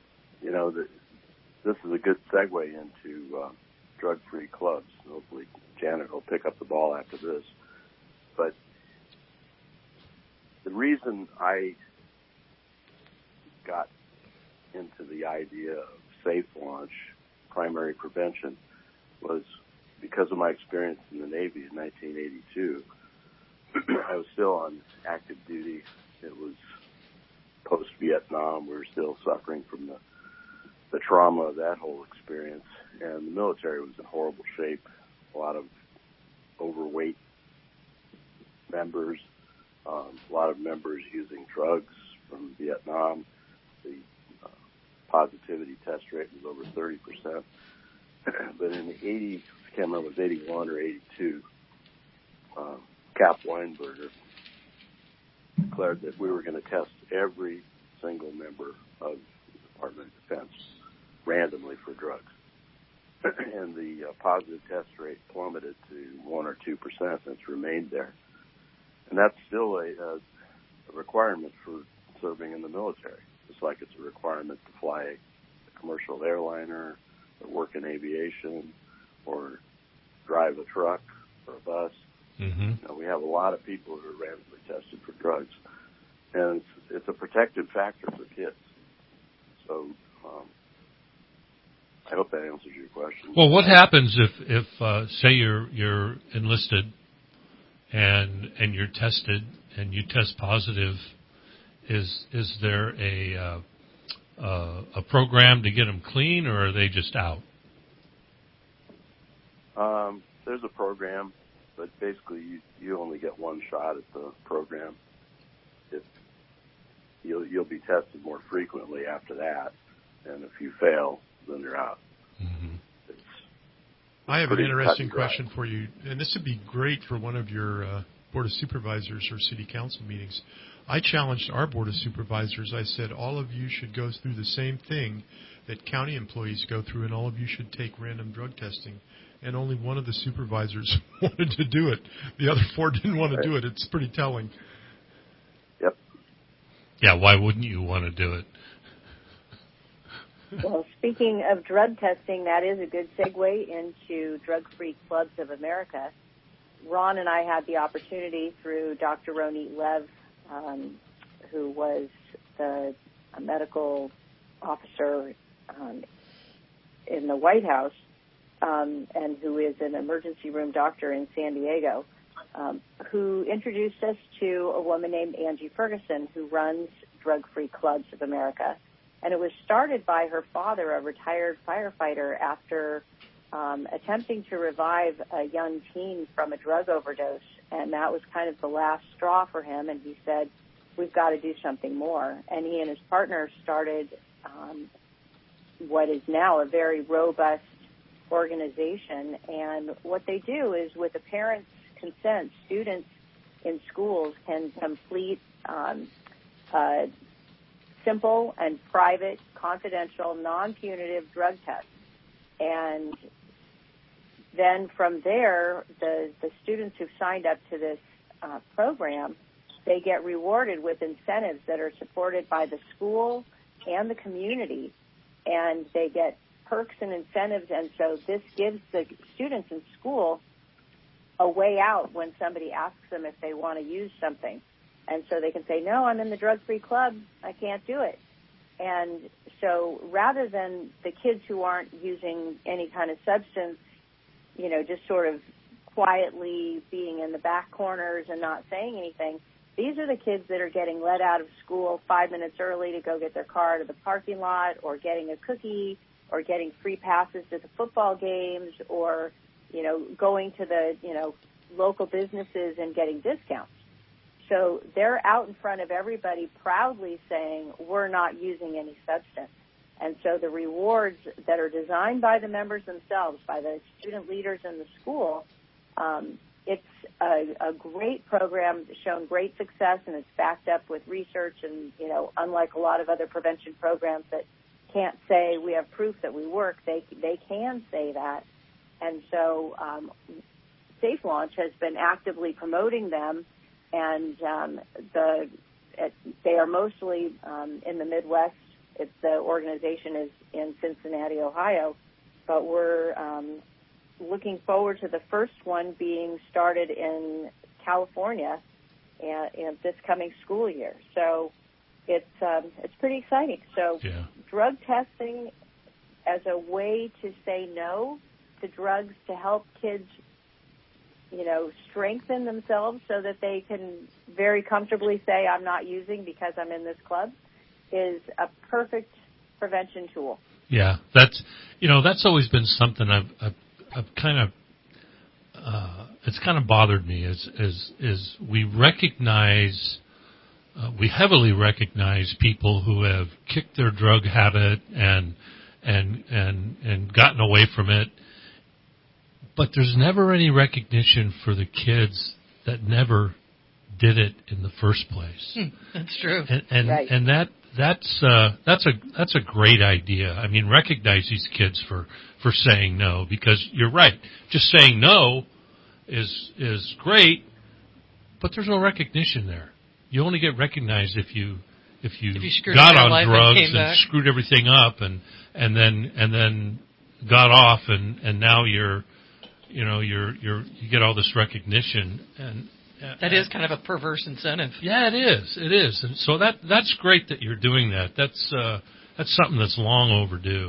this is a good segue into drug-free clubs. Hopefully Janet will pick up the ball after this. But the reason I got into the idea of safe launch, primary prevention, was because of my experience in the Navy in 1982. I was still on active duty. It was post-Vietnam. We were still suffering from the trauma of that whole experience. And the military was in horrible shape. A lot of overweight members, a lot of members using drugs from Vietnam. The positivity test rate was over 30%. But in the 80s, I can't remember if it was 81 or 82, Cap Weinberger declared that we were going to test every single member of the Department of Defense randomly for drugs. And the positive test rate plummeted to 1 or 2%, and it's remained there. And that's still a requirement for serving in the military, just like it's a requirement to fly a commercial airliner, or work in aviation, or drive a truck or a bus. Mm-hmm. We have a lot of people who are randomly tested for drugs, and it's a protective factor for kids. So I hope that answers your question. Well, what happens if say you're enlisted and you're tested and you test positive? Is there a program to get them clean, or are they just out? There's a program, but basically you only get one shot at the program. If you'll be tested more frequently after that, and if you fail, then you're out. Mm-hmm. I have an interesting question for you, and this would be great for one of your Board of Supervisors or City Council meetings. I challenged our Board of Supervisors. I said, all of you should go through the same thing that county employees go through, and all of you should take random drug testing. And only one of the supervisors wanted to do it. The other 4 didn't want to do it. It's pretty telling. Yep. Yeah, why wouldn't you want to do it? Well, speaking of drug testing, that is a good segue into Drug-Free Clubs of America. Ron and I had the opportunity through Dr. Ronit Lev, who was the medical officer in the White House, and who is an emergency room doctor in San Diego, who introduced us to a woman named Angie Ferguson, who runs Drug-Free Clubs of America. And it was started by her father, a retired firefighter, after attempting to revive a young teen from a drug overdose. And that was kind of the last straw for him. And he said, we've got to do something more. And he and his partner started what is now a very robust organization. And what they do is, with the parents' consent, students in schools can complete simple and private, confidential, non-punitive drug tests. And then from there, the students who've signed up to this program, they get rewarded with incentives that are supported by the school and the community, and they get perks and incentives. And so this gives the students in school a way out when somebody asks them if they want to use something. And so they can say, no, I'm in the drug-free club, I can't do it. And so rather than the kids who aren't using any kind of substance, you know, just sort of quietly being in the back corners and not saying anything, these are the kids that are getting let out of school 5 minutes early to go get their car to the parking lot, or getting a cookie, or getting free passes to the football games, or, you know, going to the, you know, local businesses and getting discounts. So they're out in front of everybody proudly saying, we're not using any substance. And so the rewards that are designed by the members themselves, by the student leaders in the school, it's a great program, shown great success, and it's backed up with research. And, you know, unlike a lot of other prevention programs that can't say we have proof that we work, they can say that. And so Safe Launch has been actively promoting them, and they are mostly in the Midwest. The organization is in Cincinnati, Ohio, but we're looking forward to the first one being started in California in this coming school year. So it's pretty exciting. So drug testing as a way to say no to drugs, to help kids, you know, strengthen themselves so that they can very comfortably say, I'm not using because I'm in this club, is a perfect prevention tool. Yeah, that's always been something I've kind of it's kind of bothered me is we recognize we heavily recognize people who have kicked their drug habit and gotten away from it, but there's never any recognition for the kids that never did it in the first place. That's true. And that's a great idea. I mean, recognize these kids for saying no, because you're right. Just saying no is great, but there's no recognition there. You only get recognized if you got on drugs and screwed everything up and then got off and now you get all this recognition, and that is kind of a perverse incentive. Yeah, it is. And so that's great that you're doing that. That's something that's long overdue.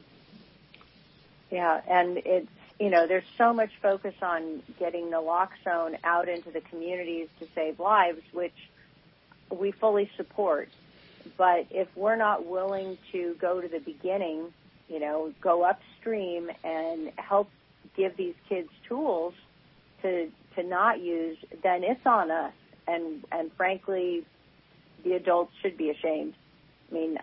Yeah, and it's, you know, there's so much focus on getting naloxone out into the communities to save lives, which we fully support. But if we're not willing to go to the beginning, you know, go upstream and help give these kids tools to not use, then it's on us. And frankly, the adults should be ashamed. I mean,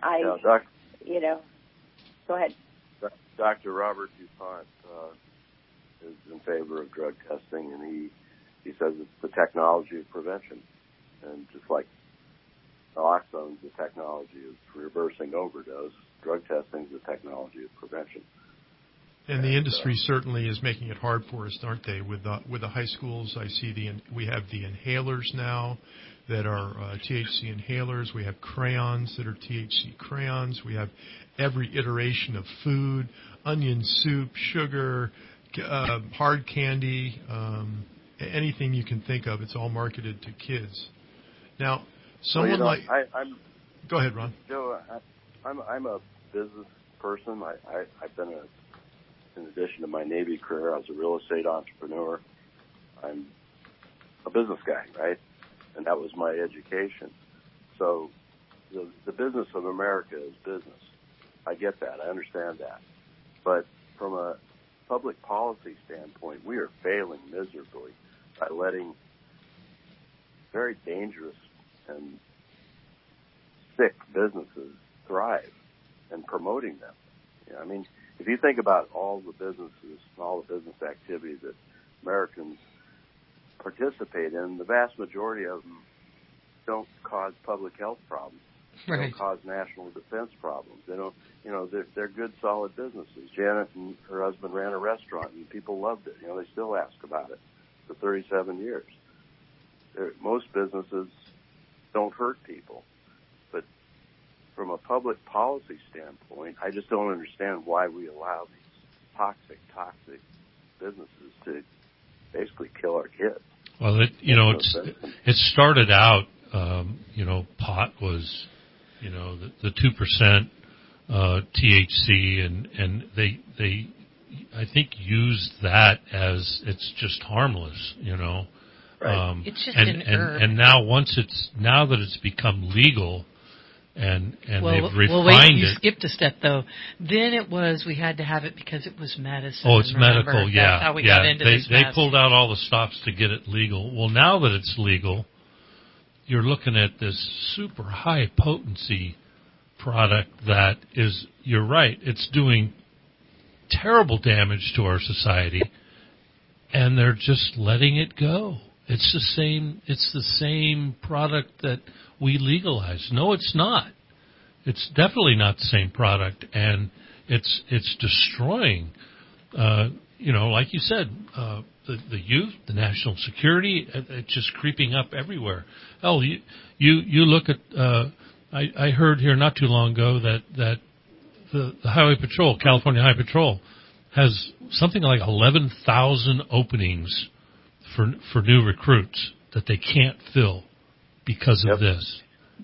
go ahead. Dr. Robert DuPont is in favor of drug testing, and he says it's the technology of prevention. And just like naloxone is the technology of reversing overdose, drug testing is the technology of prevention. And the industry certainly is making it hard for us, aren't they? With the high schools, I see we have the inhalers now that are THC inhalers. We have crayons that are THC crayons. We have every iteration of food, onion soup, sugar, hard candy, anything you can think of. It's all marketed to kids. Now, someone go ahead, Ron. Joe, I'm a business person. I've been in addition to my Navy career, I was a real estate entrepreneur. I'm a business guy, right? And that was my education. So the business of America is business. I get that. I understand that. But from a public policy standpoint, we are failing miserably by letting very dangerous and sick businesses thrive and promoting them. You know, I mean, if you think about all the businesses and all the business activities that Americans participate in, the vast majority of them don't cause public health problems. They don't cause national defense problems. They don't, they're good, solid businesses. Janet and her husband ran a restaurant, and people loved it. They still ask about it for 37 years. Most businesses don't hurt people. But from a public policy standpoint, I just don't understand why we allow these toxic businesses to basically kill our kids. Well, it started out, pot was, the 2% THC, and they I think used that as it's just harmless, Right. It's just an herb. And now now that it's become legal, and they've refined wait, you it. skipped a step though. Then it was we had to have it because it was medicine. Oh, it's remember? medical, yeah. That's how we got into this They mess. pulled out all the stops to get it legal. Well, now that it's legal, you're looking at this super high potency product that is, you're right, it's doing terrible damage to our society, and they're just letting it go. It's the same product that we legalized. No, it's not. It's definitely not the same product, and it's destroying, like you said, the youth, the national security. It's just creeping up everywhere. Oh, you look at. I heard here not too long ago that the Highway Patrol, California Highway Patrol, has something like 11,000 openings for new recruits that they can't fill because of this.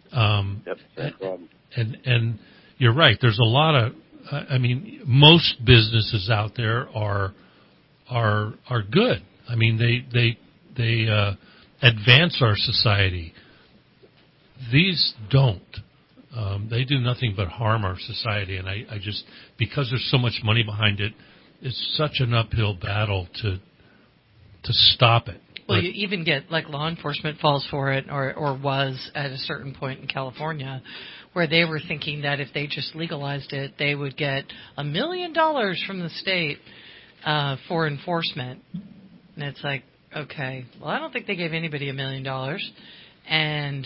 And you're right. There's a lot of. Most businesses out there are good. They advance our society. These don't. They do nothing but harm our society, and I just, because there's so much money behind it, it's such an uphill battle to stop it. Well, you even get, like, law enforcement falls for it, or was at a certain point in California, where they were thinking that if they just legalized it, they would get $1 million from the state for enforcement. And it's like, okay, well, I don't think they gave anybody $1 million. And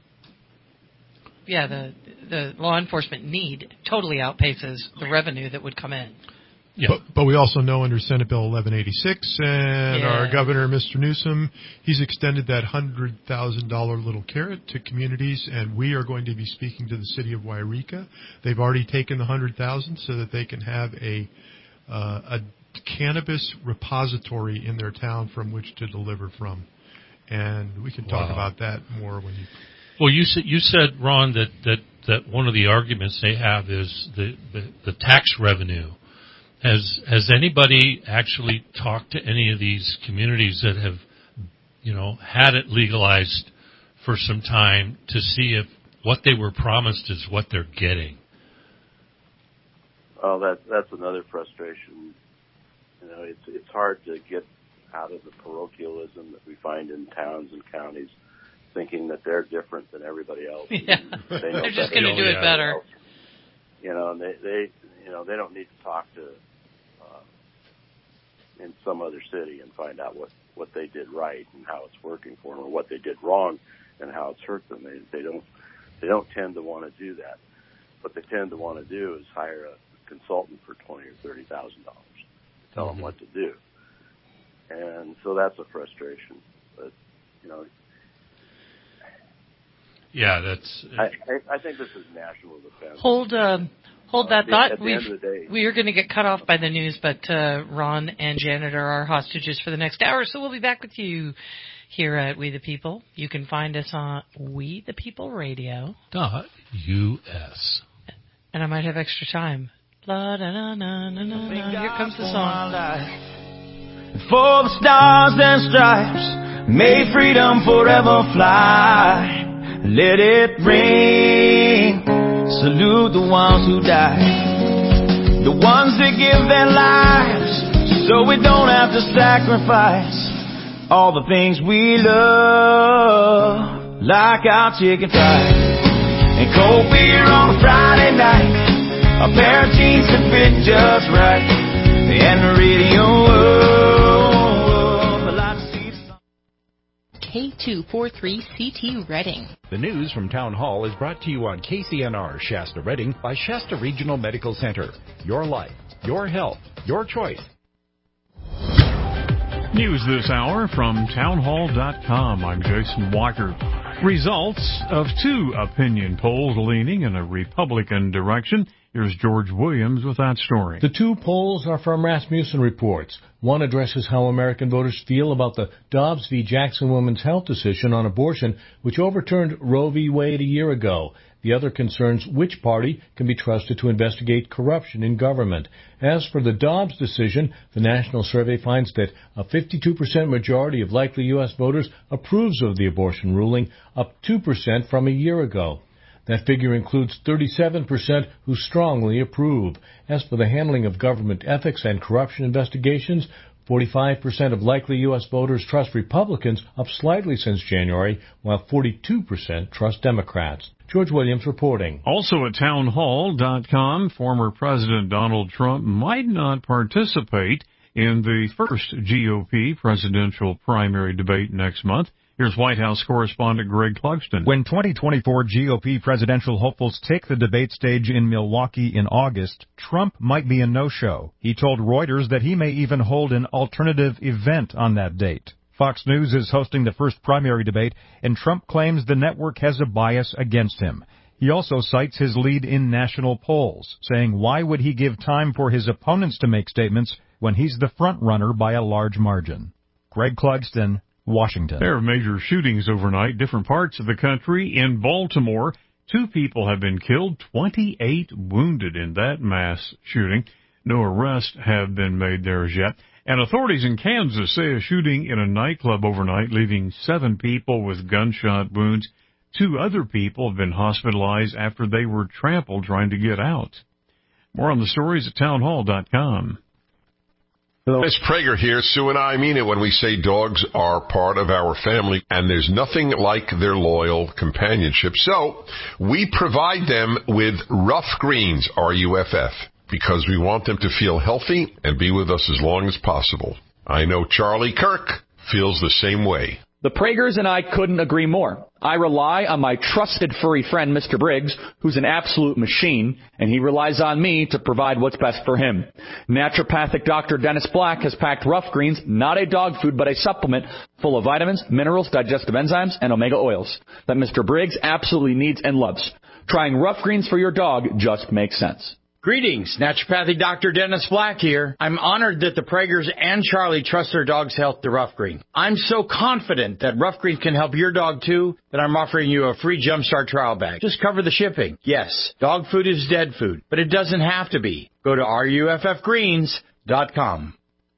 yeah, the law enforcement need totally outpaces the revenue that would come in. Yeah. But we also know under Senate Bill 1186 and our governor, Mr. Newsom, he's extended that $100,000 little carrot to communities, and we are going to be speaking to the city of Wairika. They've already taken the $100,000 so that they can have a cannabis repository in their town from which to deliver from. And we can talk about that more when you... Well, you said, Ron, that one of the arguments they have is the tax revenue. Has anybody actually talked to any of these communities that have, had it legalized for some time to see if what they were promised is what they're getting? Well, that's another frustration. It's hard to get out of the parochialism that we find in towns and counties, thinking that they're different than everybody else. Yeah. They're just going to do it better. And they don't need to talk to in some other city and find out what they did right and how it's working for them, or what they did wrong and how it's hurt them. They don't tend to want to do that. What they tend to want to do is hire a consultant for $20,000 or $30,000 to tell them what to do. And so that's a frustration. But yeah, that's. I think this is national defense. Hold that thought. At the end of the day, we are going to get cut off by the news, but Ron and Janet are our hostages for the next hour, so we'll be back with you here at We the People. You can find us on We the People Radio. .us. And I might have extra time. La da na na na na. Here comes the song. For the stars and stripes, may freedom forever fly. Let it ring. Salute the ones who died, the ones that give their lives so we don't have to sacrifice all the things we love, like our chicken fries and cold beer on a Friday night, a pair of jeans that fit just right, and the radio. K243CT Reading. The news from Town Hall is brought to you on KCNR Shasta Reading by Shasta Regional Medical Center. Your life, your health, your choice. News this hour from townhall.com. I'm Jason Walker. Results of 2 opinion polls leaning in a Republican direction. Here's George Williams with that story. The 2 polls are from Rasmussen Reports. One addresses how American voters feel about the Dobbs v. Jackson Women's Health decision on abortion, which overturned Roe v. Wade a year ago. The other concerns which party can be trusted to investigate corruption in government. As for the Dobbs decision, the national survey finds that a 52% majority of likely U.S. voters approves of the abortion ruling, up 2% from a year ago. That figure includes 37% who strongly approve. As for the handling of government ethics and corruption investigations, 45% of likely U.S. voters trust Republicans, up slightly since January, while 42% trust Democrats. George Williams reporting. Also at townhall.com, former President Donald Trump might not participate in the first GOP presidential primary debate next month. Here's White House correspondent Greg Clugston. When 2024 GOP presidential hopefuls take the debate stage in Milwaukee in August, Trump might be a no-show. He told Reuters that he may even hold an alternative event on that date. Fox News is hosting the first primary debate, and Trump claims the network has a bias against him. He also cites his lead in national polls, saying why would he give time for his opponents to make statements when he's the front runner by a large margin. Greg Clugston, Washington. There are major shootings overnight, different parts of the country. In Baltimore, 2 people have been killed, 28 wounded in that mass shooting. No arrests have been made there as yet. And authorities in Kansas say a shooting in a nightclub overnight, leaving 7 people with gunshot wounds. 2 other people have been hospitalized after they were trampled trying to get out. More on the stories at townhall.com. It's Prager here. Sue and I mean it when we say dogs are part of our family, and there's nothing like their loyal companionship. So we provide them with Rough Greens, R-U-F-F, because we want them to feel healthy and be with us as long as possible. I know Charlie Kirk feels the same way. The Pragers and I couldn't agree more. I rely on my trusted furry friend, Mr. Briggs, who's an absolute machine, and he relies on me to provide what's best for him. Naturopathic Dr. Dennis Black has packed Rough Greens, not a dog food, but a supplement full of vitamins, minerals, digestive enzymes, and omega oils that Mr. Briggs absolutely needs and loves. Trying Rough Greens for your dog just makes sense. Greetings, Naturopathic Dr. Dennis Black here. I'm honored that the Pragers and Charlie trust their dog's health to Rough Green. I'm so confident that Rough Green can help your dog too that I'm offering you a free Jumpstart trial bag. Just cover the shipping. Yes, dog food is dead food, but it doesn't have to be. Go to ruffgreens.com.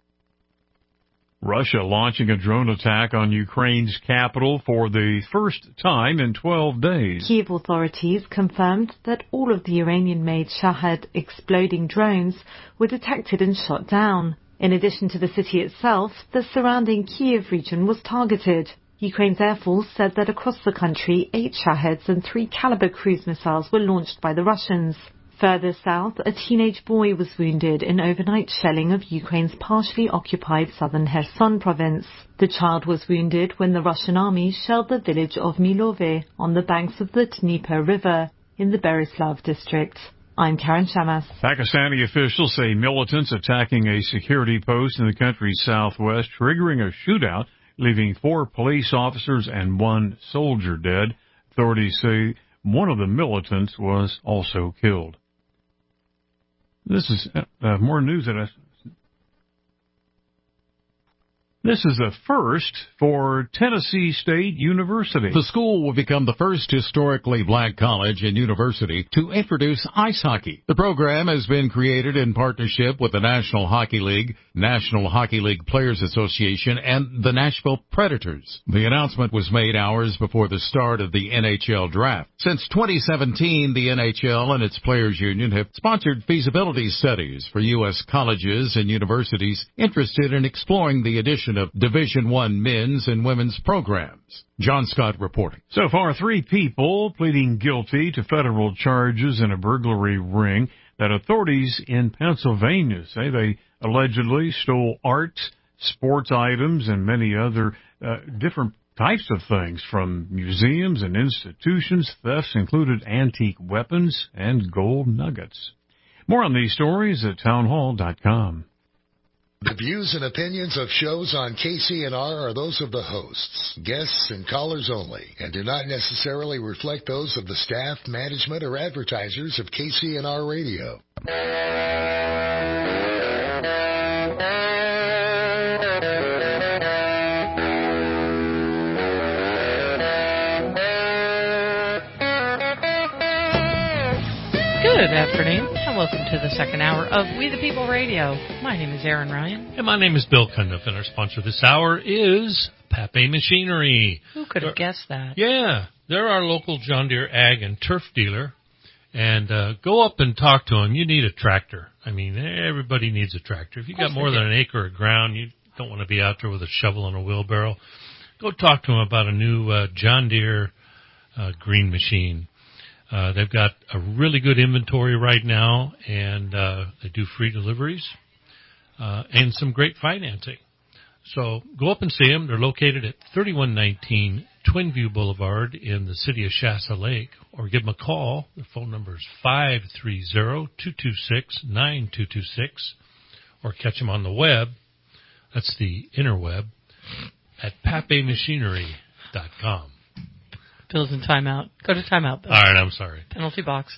Russia launching a drone attack on Ukraine's capital for the first time in 12 days. Kyiv authorities confirmed that all of the Iranian-made Shahed exploding drones were detected and shot down. In addition to the city itself, the surrounding Kyiv region was targeted. Ukraine's Air Force said that across the country, 8 Shaheds and 3 Caliber cruise missiles were launched by the Russians. Further south, a teenage boy was wounded in overnight shelling of Ukraine's partially occupied southern Kherson province. The child was wounded when the Russian army shelled the village of Milove on the banks of the Dnieper River in the Berislav district. I'm Karen Shamas. Pakistani officials say militants attacking a security post in the country's southwest, triggering a shootout, leaving 4 police officers and 1 soldier dead. Authorities say one of the militants was also killed. This is more news that This is a first for Tennessee State University. The school will become the first historically black college and university to introduce ice hockey. The program has been created in partnership with the National Hockey League, National Hockey League Players Association, and the Nashville Predators. The announcement was made hours before the start of the NHL draft. Since 2017, the NHL and its Players Union have sponsored feasibility studies for U.S. colleges and universities interested in exploring the addition of Division I men's and women's programs. John Scott reporting. So far, 3 people pleading guilty to federal charges in a burglary ring that authorities in Pennsylvania say they allegedly stole art, sports items, and many other different types of things, from museums and institutions. Thefts included antique weapons and gold nuggets. More on these stories at townhall.com. The views and opinions of shows on KCNR are those of the hosts, guests, and callers only, and do not necessarily reflect those of the staff, management, or advertisers of KCNR Radio. Good afternoon, and welcome to the second hour of We the People Radio. My name is Aaron Ryan. And my name is Bill Cundiff, and our sponsor this hour is Pape Machinery. Who could have guessed that? Yeah, they're our local John Deere ag and turf dealer. And go up and talk to them. You need a tractor. I mean, everybody needs a tractor. If you got more than an acre of ground, you don't want to be out there with a shovel and a wheelbarrow. Go talk to them about a new John Deere green machine. They've got a really good inventory right now, and they do free deliveries and some great financing. So go up and see them. They're located at 3119 Twinview Boulevard in the city of Shasta Lake, or give them a call. The phone number is 530-226-9226, or catch them on the web. That's the interweb at papemachinery.com. Bill's in timeout. Go to timeout, Bill. All right, I'm sorry. Penalty box.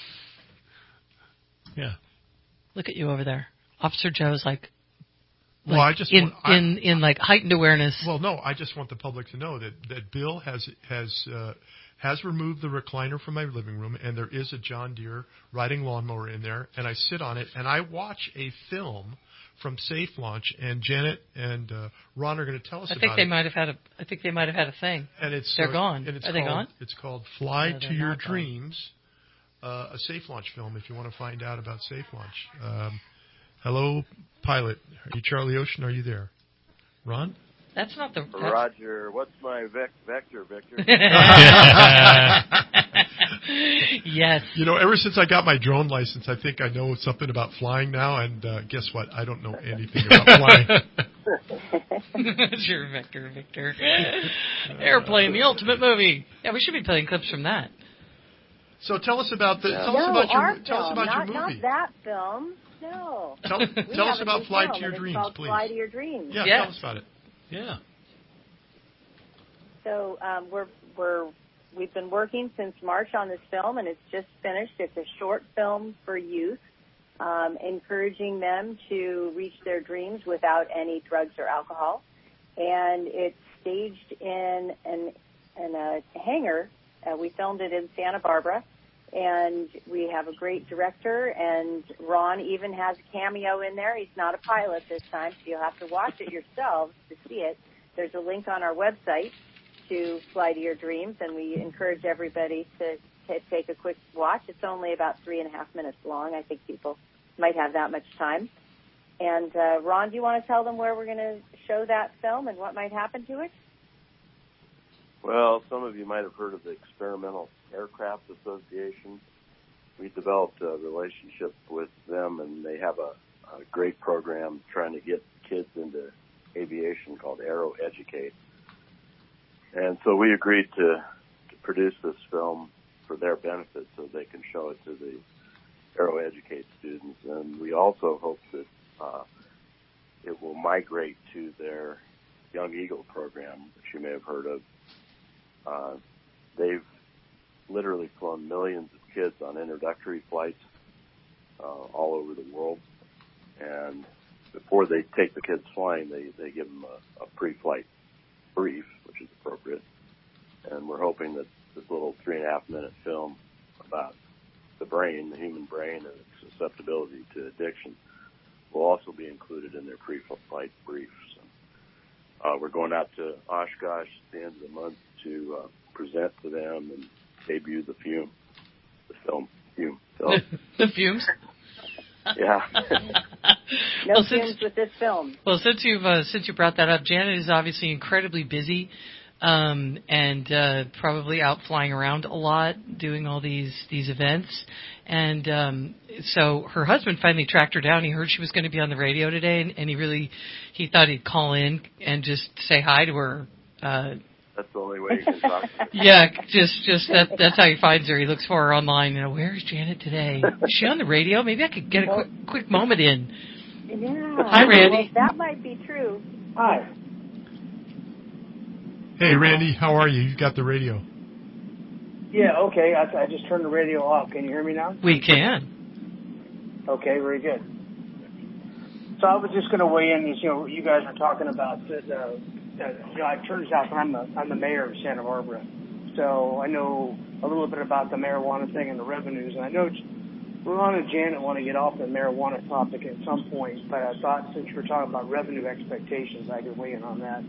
Yeah. Look at you over there. Officer Joe's like well, I just in like heightened awareness. Well, no, I just want the public to know that Bill has removed the recliner from my living room, and there is a John Deere riding lawnmower in there, and I sit on it, and I watch a film from Safe Launch, and Janet and Ron are going to tell us about it. I think they might have had a thing. And they're gone. And are they gone? It's called Fly to Your Dreams, a Safe Launch film, if you want to find out about Safe Launch. Hello, pilot. Are you Charlie Ocean? Are you there? Ron? That's not the... Roger, what's my vector, Victor? Yes. You know, ever since I got my drone license, I think I know something about flying now, and guess what? I don't know anything about flying. That's your vector, Victor. Airplane, the ultimate movie. Yeah, we should be playing clips from that. So tell us about your movie. Not that film. No. Tell us about Fly to Your Dreams, please. Fly to Your Dreams. Yeah, tell us about it. Yeah. So we've been working since March on this film, and it's just finished. It's a short film for youth, encouraging them to reach their dreams without any drugs or alcohol. And it's staged in a hangar. We filmed it in Santa Barbara. And we have a great director, and Ron even has a cameo in there. He's not a pilot this time, so you'll have to watch it yourselves to see it. There's a link on our website to Fly to Your Dreams, and we encourage everybody to take a quick watch. It's only about 3.5 minutes long. I think people might have that much time. And Ron, do you want to tell them where we're going to show that film and what might happen to it? Well, some of you might have heard of the Experimental Aircraft Association. We developed a relationship with them, and they have a great program trying to get kids into aviation called Aero Educate. And so we agreed to produce this film for their benefit so they can show it to the Aero Educate students. And we also hope that it will migrate to their Young Eagle program, which you may have heard of. They've literally flown millions of kids on introductory flights all over the world. And before they take the kids flying, they give them a pre-flight brief, which is appropriate. And we're hoping that this little 3.5-minute film about the brain, the human brain, and its susceptibility to addiction will also be included in their pre-flight brief. So, we're going out to Oshkosh at the end of the month to present to them and debut the film. The fumes? Yeah. No fumes with this film. Well, since you brought that up, Janet is obviously incredibly busy, and probably out flying around a lot, doing all these events. And so her husband finally tracked her down. He heard she was going to be on the radio today, and he thought he'd call in and just say hi to her That's the only way you can talk to her. Yeah, just that's how he finds her. He looks for her online. You know, where is Janet today? Is she on the radio? Maybe I could get a quick moment in. Yeah. Hi, Randy. Well, that might be true. Hi. Hey, Randy, how are you? You've got the radio. Yeah, okay. I just turned the radio off. Can you hear me now? We can. Okay, very good. So I was just going to weigh in. You guys are talking about it turns out that I'm the mayor of Santa Barbara, so I know a little bit about the marijuana thing and the revenues. And I know Ron and Janet want to get off the marijuana topic at some point, but I thought since you were talking about revenue expectations, I could weigh in on that.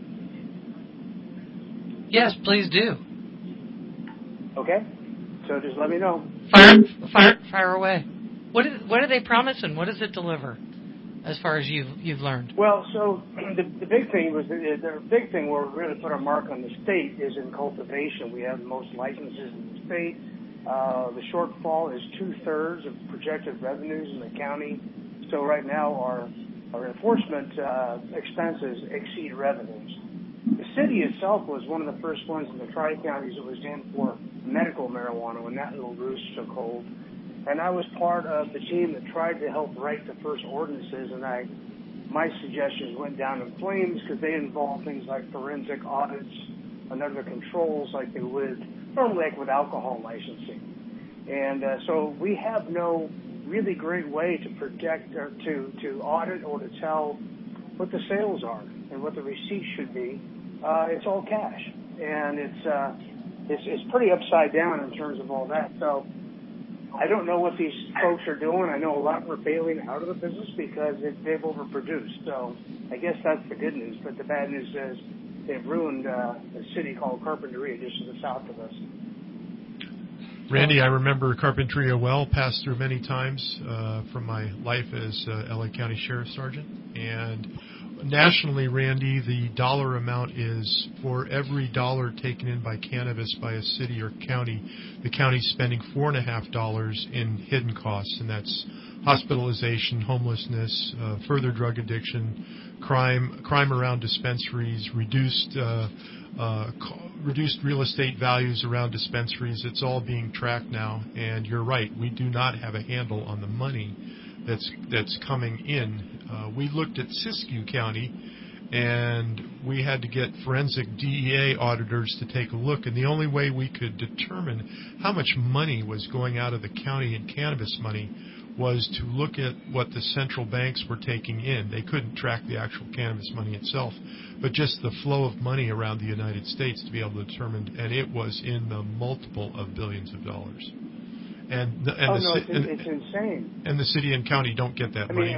Yes, please do. Okay, so just let me know. Fire away. What do they promise and what does it deliver, as far as you've learned? Well, so the big thing was the big thing where we really put our mark on the state is in cultivation. We have the most licenses in the state. The shortfall is 2/3 of projected revenues in the county. So right now our enforcement expenses exceed revenues. The city itself was one of the first ones in the tri-counties that was in for medical marijuana when that little roost took hold. And I was part of the team that tried to help write the first ordinances, and my suggestions went down in flames because they involved things like forensic audits and other controls like they would normally like with alcohol licensing. And so we have no really great way to project or to audit or to tell what the sales are and what the receipts should be. It's all cash, and it's pretty upside down in terms of all that. So I don't know what these folks are doing. I know a lot were bailing out of the business because they've overproduced. So I guess that's the good news. But the bad news is they've ruined a city called Carpinteria just to the south of us. Randy, I remember Carpinteria well, passed through many times from my life as LA County Sheriff's Sergeant. And nationally, Randy, the dollar amount is for every dollar taken in by cannabis by a city or county, the county's spending $4.50 in hidden costs, and that's hospitalization, homelessness, further drug addiction, crime around dispensaries, reduced real estate values around dispensaries. It's all being tracked now, and you're right. We do not have a handle on the money that's coming in. We looked at Siskiyou County, and we had to get forensic DEA auditors to take a look, and the only way we could determine how much money was going out of the county in cannabis money was to look at what the central banks were taking in. They couldn't track the actual cannabis money itself, but just the flow of money around the United States to be able to determine, and it was in the multiple of billions of dollars. It's insane. And the city and county don't get that money.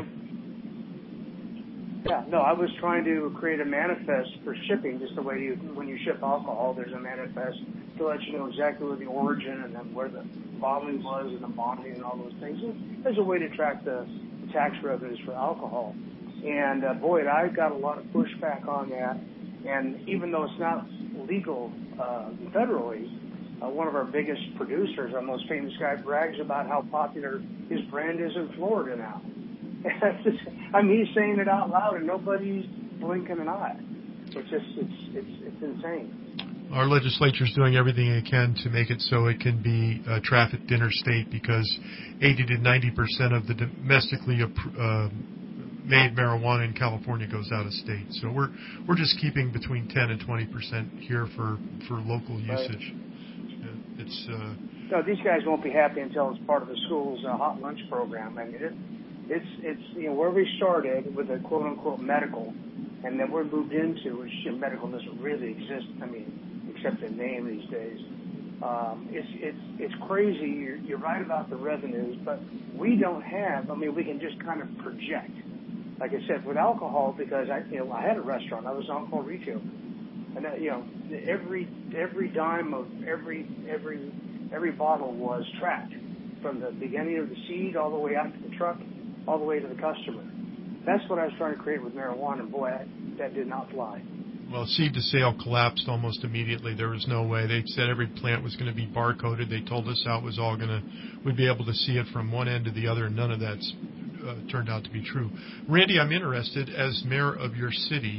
I was trying to create a manifest for shipping, just the way when you ship alcohol, there's a manifest to let you know exactly where the origin and then where the bottling was and the bonding and all those things. And there's a way to track the tax revenues for alcohol. And boy, I got a lot of pushback on that. And even though it's not legal federally, one of our biggest producers, our most famous guy, brags about how popular his brand is in Florida now. He's saying it out loud, and nobody's blinking an eye. It's insane. Our legislature is doing everything it can to make it so it can be trafficked interstate because 80 to 90% of the domestically made marijuana in California goes out of state. So we're just keeping between 10 and 20% here for local usage. Right. No, these guys won't be happy until it's part of the school's hot lunch program. I mean, it's where we started with a quote unquote medical, and then we're moved into which medical doesn't really exist. I mean, except in name these days. It's crazy. You're right about the revenues, but we don't have. I mean, we can just kind of project. Like I said, with alcohol, because I had a restaurant. I was an alcohol retailer, and every dime of every bottle was tracked from the beginning of the seed all the way out to the truck, all the way to the customer. That's what I was trying to create with marijuana, and boy, that did not fly. Well, seed to sale collapsed almost immediately. There was no way. They said every plant was going to be barcoded. They told us how it was all we'd be able to see it from one end to the other, and none of that's turned out to be true. Randy, I'm interested, as mayor of your city,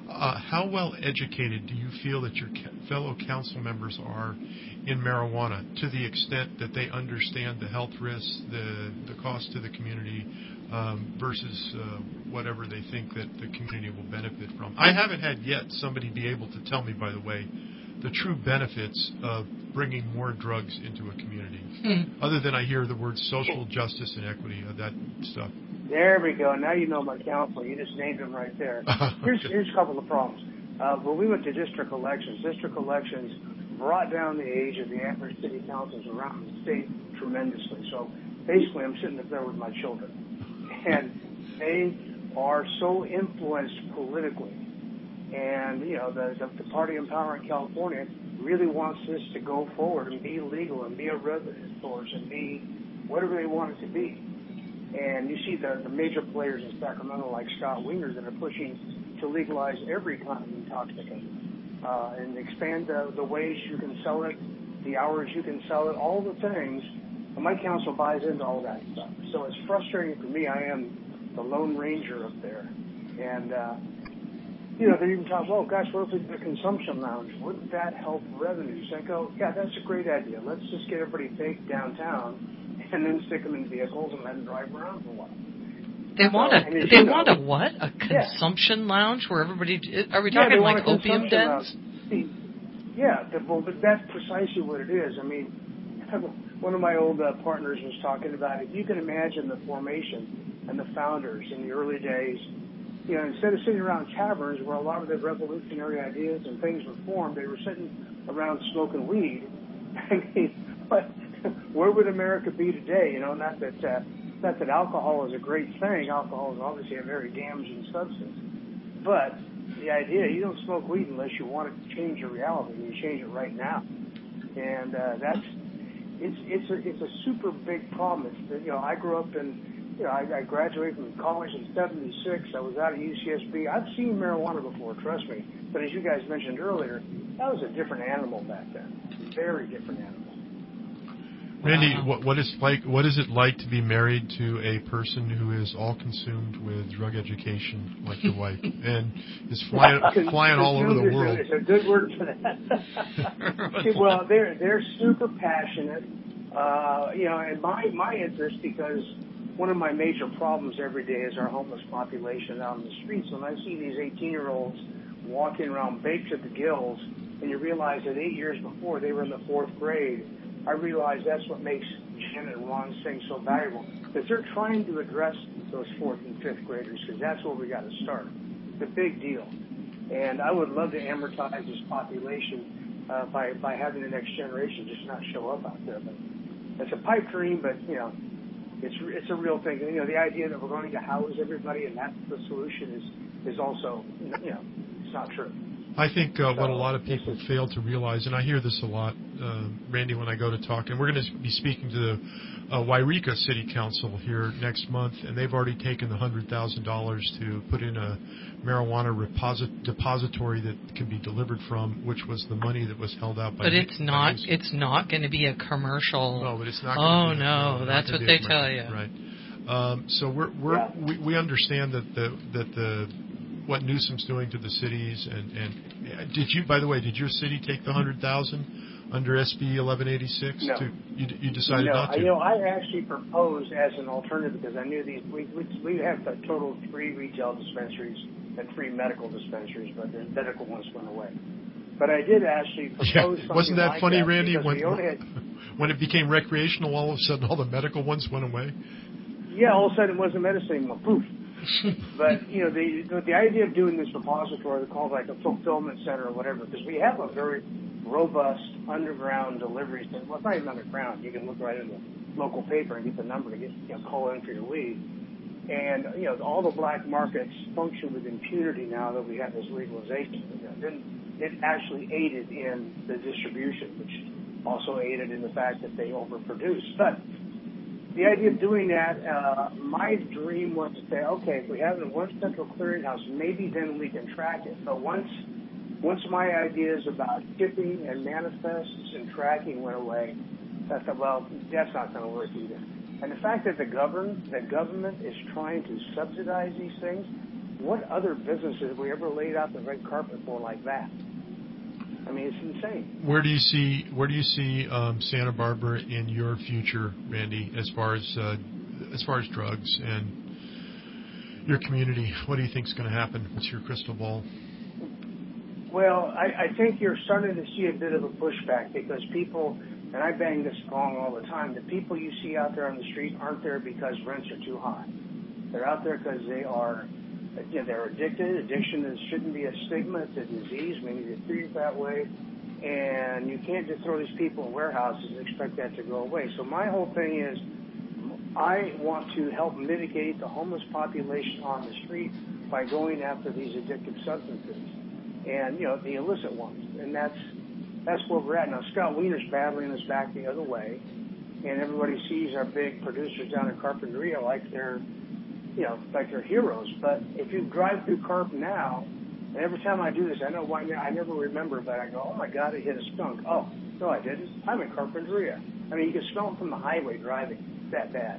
How well educated do you feel that your fellow council members are in marijuana, to the extent that they understand the health risks, the cost to the community, versus whatever they think that the community will benefit from? I haven't had yet somebody be able to tell me, by the way, the true benefits of bringing more drugs into a community, other than I hear the words social justice and equity, that stuff. There we go. Now you know my council. You just named him right there. Here's a couple of problems. When we went to district elections brought down the age of the average city councils around the state tremendously. So basically, I'm sitting up there with my children, and they are so influenced politically. And, the party in power in California really wants this to go forward and be legal and be a revenue source and be whatever they want it to be. And you see the major players in Sacramento like Scott Wiener that are pushing to legalize every kind of intoxicant and expand the ways you can sell it, the hours you can sell it, all the things. And my council buys into all that stuff. So it's frustrating for me. I am the Lone Ranger up there. And, they're even talking, well, gosh, what if we did a consumption lounge? Wouldn't that help revenues? I go, yeah, that's a great idea. Let's just get everybody baked downtown and then stick them in vehicles and let them drive around for a while. They want a what? A consumption lounge where everybody? Are we talking like opium dens? But that's precisely what it is. I mean, one of my old partners was talking about, if you can imagine the formation and the founders in the early days, instead of sitting around taverns where a lot of the revolutionary ideas and things were formed, they were sitting around smoking weed. I mean, but where would America be today? Not that alcohol is a great thing. Alcohol is obviously a very damaging substance. But the idea, you don't smoke weed unless you want it to change your reality, and you change it right now. And it's a super big problem. I grew up in, I graduated from college in '76. I was out at UCSB. I've seen marijuana before, trust me. But as you guys mentioned earlier, that was a different animal back then. Very different animal. Randy, what is it like to be married to a person who is all consumed with drug education, like your wife, and is flying all over the world? It's a good word for that. Well, they're super passionate, and my interest, because one of my major problems every day is our homeless population out in the streets. When I see these 18-year-olds walking around baked to the gills, and you realize that 8 years before they were in the 4th grade, I realize that's what makes Jen and Ron's thing so valuable, because they're trying to address those 4th and 5th graders, because that's where we got to start. It's a big deal. And I would love to amortize this population by having the next generation just not show up out there. But it's a pipe dream, but, it's a real thing. The idea that we're going to house everybody and that's the solution is also, it's not true. I think what a lot of people fail to realize, and I hear this a lot, Randy, when I go to talk, and we're going to be speaking to the Wairika City Council here next month, and they've already taken the $100,000 to put in a marijuana depository that can be delivered from, which was the money that was held out by. But it's not going to be a commercial. No, but it's not. That's what they tell you. Right. So we understand that what Newsom's doing to the cities, and did your city take the $100,000 under SB 1186? No. You decided not to. I actually proposed as an alternative, because I knew we have a total of 3 retail dispensaries and 3 medical dispensaries, but the medical ones went away. But I did actually propose something. Wasn't that like funny, that, Randy? When it became recreational, all of a sudden all the medical ones went away. Yeah, all of a sudden it wasn't medicine anymore. Poof. But, the idea of doing this repository, called like a fulfillment center or whatever, because we have a very robust underground delivery system. Well, it's not even underground. You can look right in the local paper and get the number to call in for your weed. And, all the black markets function with impunity now that we have this legalization. It actually aided in the distribution, which also aided in the fact that they overproduce. But the idea of doing that, my dream was to say, okay, if we have it in one central clearinghouse, maybe then we can track it. But once my ideas about shipping and manifests and tracking went away, I thought, well, that's not going to work either. And the fact that the government is trying to subsidize these things, what other businesses have we ever laid out the red carpet for like that? I mean, it's insane. Where do you see Santa Barbara in your future, Randy, as far as drugs and your community? What do you think is going to happen? What's your crystal ball? Well, I think you're starting to see a bit of a pushback because people, and I bang this gong all the time, the people you see out there on the street aren't there because rents are too high. They're out there because they're addicted. Addiction shouldn't be a stigma. It's a disease. We need to treat it that way. And you can't just throw these people in warehouses and expect that to go away. So my whole thing is I want to help mitigate the homeless population on the street by going after these addictive substances and, the illicit ones. And that's where we're at now. Scott Wiener's battling us back the other way, and everybody sees our big producers down in Carpinteria like they're heroes. But if you drive through Carp now, and every time I do this, I know why I never remember, but I go, oh my God, it hit a skunk. Oh, no, I didn't. I'm in Carpinteria. I mean, you can smell it from the highway driving. It's that bad.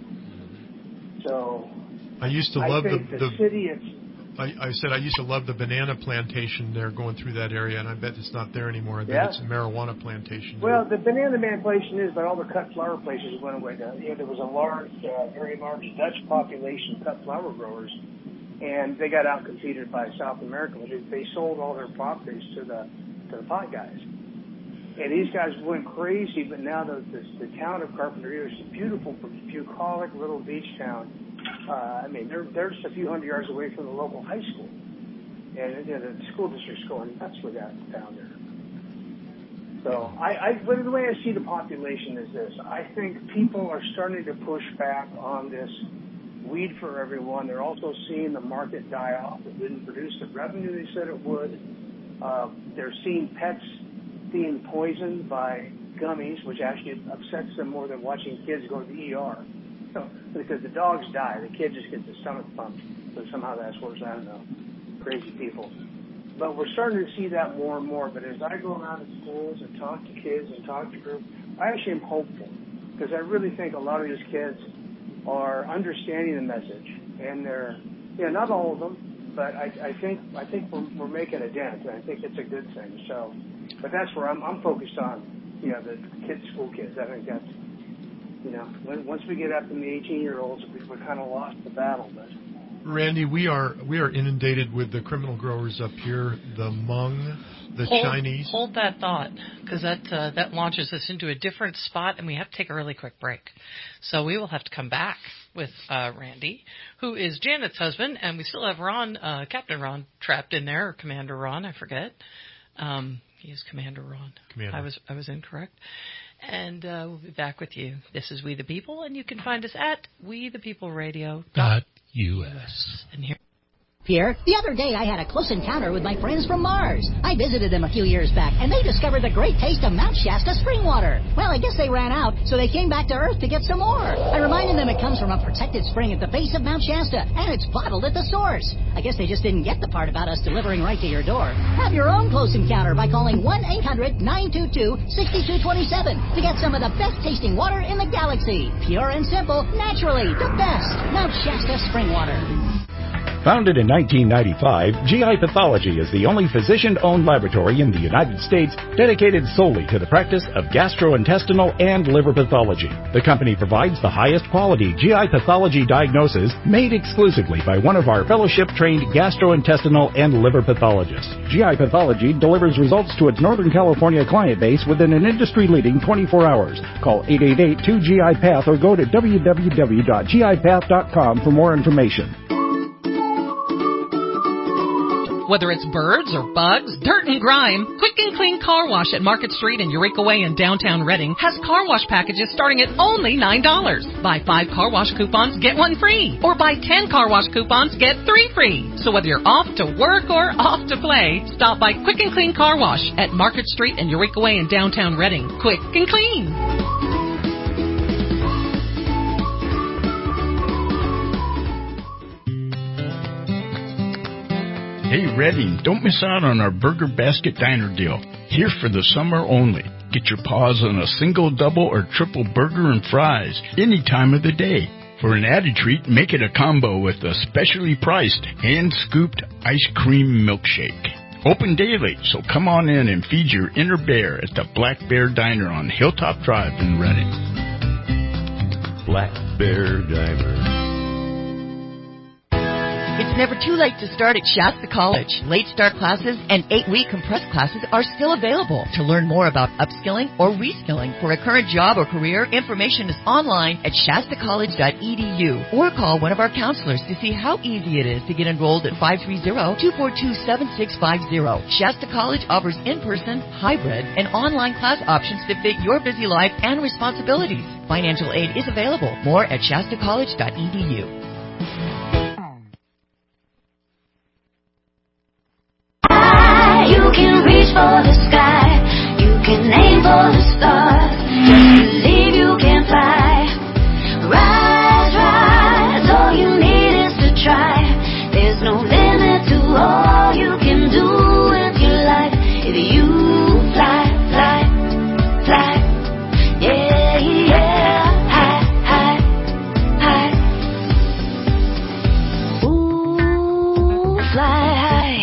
So I used to love the city. I said I used to love the banana plantation there going through that area, and I bet it's not there anymore. I bet it's a marijuana plantation. Well, the banana plantation is, but all the cut flower places went away. There was a very large Dutch population of cut flower growers, and they got out-competed by South America. They sold all their properties to the pot guys. And these guys went crazy, but now the town of Carpinteria is a beautiful, bucolic little beach town. I mean, they're just a few hundred yards away from the local high school. And the school district's going nuts with that down there. So but the way I see the population is this. I think people are starting to push back on this weed for everyone. They're also seeing the market die off. It didn't produce the revenue they said it would. They're seeing pets being poisoned by gummies, which actually upsets them more than watching kids go to the ER. Because the dogs die, the kid just gets his stomach pumped. So somehow that's worse. I don't know. Crazy people. But we're starting to see that more and more. But as I go around in schools and talk to kids and talk to groups, I actually am hopeful. Because I really think a lot of these kids are understanding the message. And they're, not all of them, but I think we're making a dent. And I think it's a good thing. So, but that's where I'm focused on, the school kids. I think that's, once we get up in the 18-year-olds, we're kind of lost the battle. But Randy, we are inundated with the criminal growers up here, the Hmong, the Chinese. Hold that thought, because that launches us into a different spot, and we have to take a really quick break. So we will have to come back with Randy, who is Janet's husband, and we still have Ron, Captain Ron, trapped in there, or Commander Ron, I forget. He is Commander Ron. I was incorrect. And we'll be back with you. This is We the People, and you can find us at wethepeopleradio.us. And here. Pierre, the other day I had a close encounter with my friends from Mars. I visited them a few years back, and they discovered the great taste of Mount Shasta spring water. Well, I guess they ran out, so they came back to Earth to get some more. I reminded them it comes from a protected spring at the base of Mount Shasta, and it's bottled at the source. I guess they just didn't get the part about us delivering right to your door. Have your own close encounter by calling 1-800-922-6227 to get some of the best-tasting water in the galaxy. Pure and simple, naturally, the best. Mount Shasta spring water. Founded in 1995, GI Pathology is the only physician-owned laboratory in the United States dedicated solely to the practice of gastrointestinal and liver pathology. The company provides the highest quality GI pathology diagnosis made exclusively by one of our fellowship-trained gastrointestinal and liver pathologists. GI Pathology delivers results to its Northern California client base within an industry-leading 24 hours. Call 888-2GI-PATH or go to www.gipath.com for more information. Whether it's birds or bugs, dirt and grime, Quick and Clean Car Wash at Market Street and Eureka Way in downtown Redding has car wash packages starting at only $9. Buy 5 car wash coupons, get 1 free. Or buy 10 car wash coupons, get 3 free. So whether you're off to work or off to play, stop by Quick and Clean Car Wash at Market Street and Eureka Way in downtown Redding. Quick and clean. Hey, Redding, don't miss out on our Burger Basket Diner deal. Here for the summer only. Get your paws on a single, double, or triple burger and fries any time of the day. For an added treat, make it a combo with a specially priced hand-scooped ice cream milkshake. Open daily, so come on in and feed your inner bear at the Black Bear Diner on Hilltop Drive in Reading. Black Bear Diner. It's never too late to start at Shasta College. Late start classes and 8-week compressed classes are still available. To learn more about upskilling or reskilling for a current job or career, information is online at shastacollege.edu or call one of our counselors to see how easy it is to get enrolled at 530-242-7650. Shasta College offers in-person, hybrid, and online class options to fit your busy life and responsibilities. Financial aid is available. More at shastacollege.edu. You can reach for the sky, you can aim for the stars, just believe you can fly. Rise, rise, all you need is to try. There's no limit to all you can do with your life. If you fly, fly, fly, yeah, yeah, high, high, high. Ooh, fly high.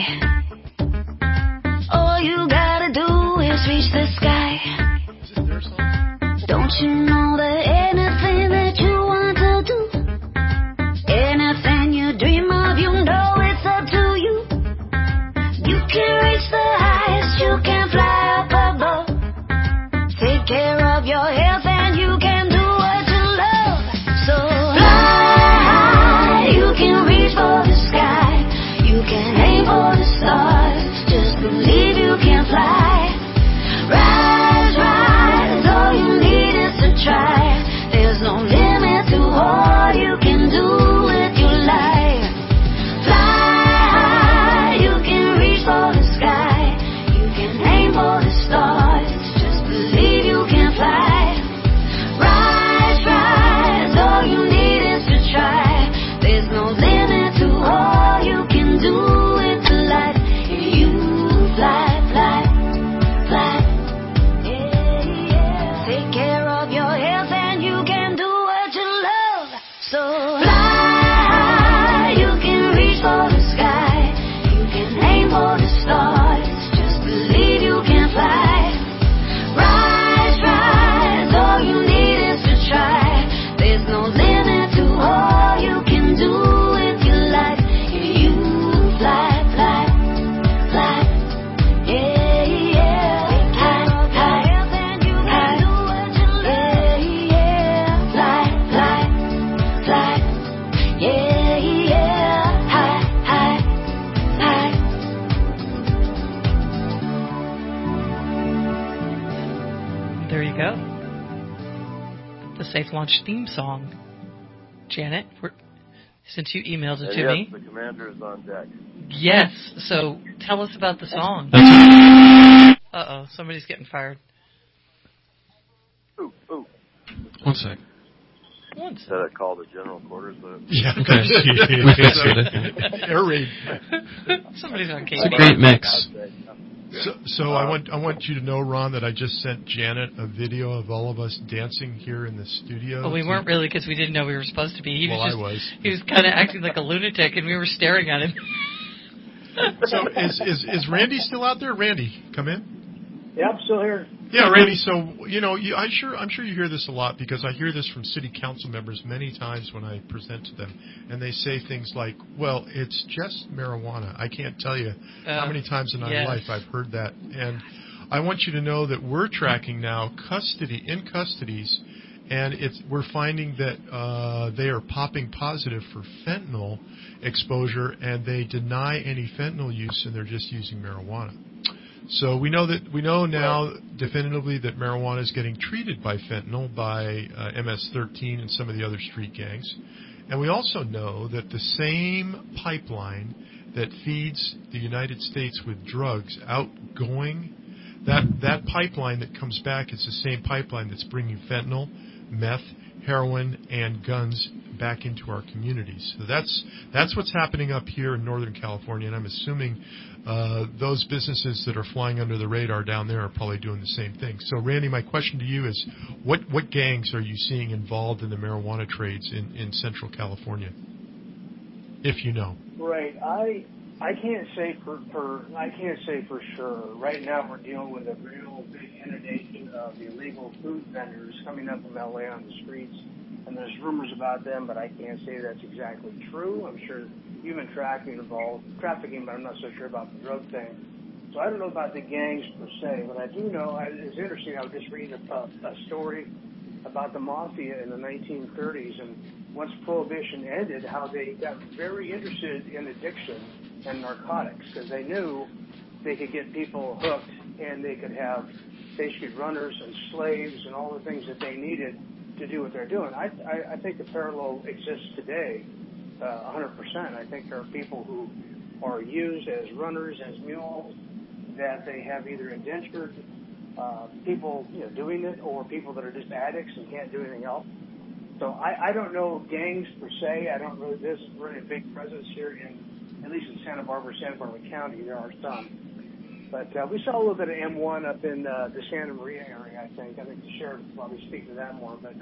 All you gotta do is reach the sky. Don't you know that anything that you want to do, anything you dream of, you know it's up to you. You can reach the highest, you can fly up above. Take care of your health and you can do what you love. So fly high, you can reach for the sky, you can aim for the stars. Just believe you can fly. Rise, rise, all you need is to try. There's no limit to all you can do with your life. Fly high, you can reach for the sky, you can aim for the stars. Just believe you can fly. Rise, rise, all you need is to try. There's no limit to all you can do with your life. Fly, fly, fly, yeah, yeah. Take care of your health and you can do what you love. So fly high, you can reach for the sky, you can aim for the stars. Just believe you can fly. Rise, rise, all you need is to try. There's no limit to all you can do with your life. If you fly, fly, fly. Yeah, yeah, high, high, high, yeah, yeah, fly, fly, fly, yeah, yeah, high, high, high. There you go. The Safe Launch theme song. Janet, since you emailed it to yes, me. The commander is on deck. Yes, so tell us about the song. Uh-oh, somebody's getting fired. Ooh, ooh. One sec. Should I call the general quarters? Yeah, okay. We fixed it. Air raid. Somebody's on It's a great mix. So I want you to know, Ron, that I just sent Janet a video of all of us dancing here in the studio. Well, we weren't really, because we didn't know we were supposed to be. He was kind of acting like a lunatic, and we were staring at him. So is Randy still out there? Randy, come in. Yep, still here. Yeah, Randy. So I'm sure you hear this a lot, because I hear this from city council members many times when I present to them, and they say things like, "Well, it's just marijuana." I can't tell you how many times in my life I've heard that, and I want you to know that we're tracking now custodies, and we're finding that they are popping positive for fentanyl exposure, and they deny any fentanyl use, and they're just using marijuana. So we know now definitively that marijuana is getting treated by fentanyl by MS-13 and some of the other street gangs. And we also know that the same pipeline that feeds the United States with drugs outgoing, that pipeline that comes back is the same pipeline that's bringing fentanyl, meth, heroin, and guns back into our communities. So that's what's happening up here in Northern California, and I'm assuming those businesses that are flying under the radar down there are probably doing the same thing. So, Randy, my question to you is, what gangs are you seeing involved in the marijuana trades in Central California, if you know? Right. I can't say for sure. Right now, we're dealing with a real big inundation of illegal food vendors coming up from LA on the streets, and there's rumors about them, but I can't say that's exactly true. I'm sure human trafficking, but I'm not so sure about the drug thing. So I don't know about the gangs per se, but I do know it's interesting. I was just reading a story about the mafia in the 1930s, and once Prohibition ended, how they got very interested in addiction and narcotics because they knew they could get people hooked and they could have basically runners and slaves and all the things that they needed to do what they're doing. I think the parallel exists today, 100%. I think there are people who are used as runners, as mules, that they have either indentured people doing it or people that are just addicts and can't do anything else. So I don't know gangs per se. There's really a big presence here at least in Santa Barbara County. There are some. But we saw a little bit of M1 up in the Santa Maria area, I think. I think the sheriff will probably speak to that more. But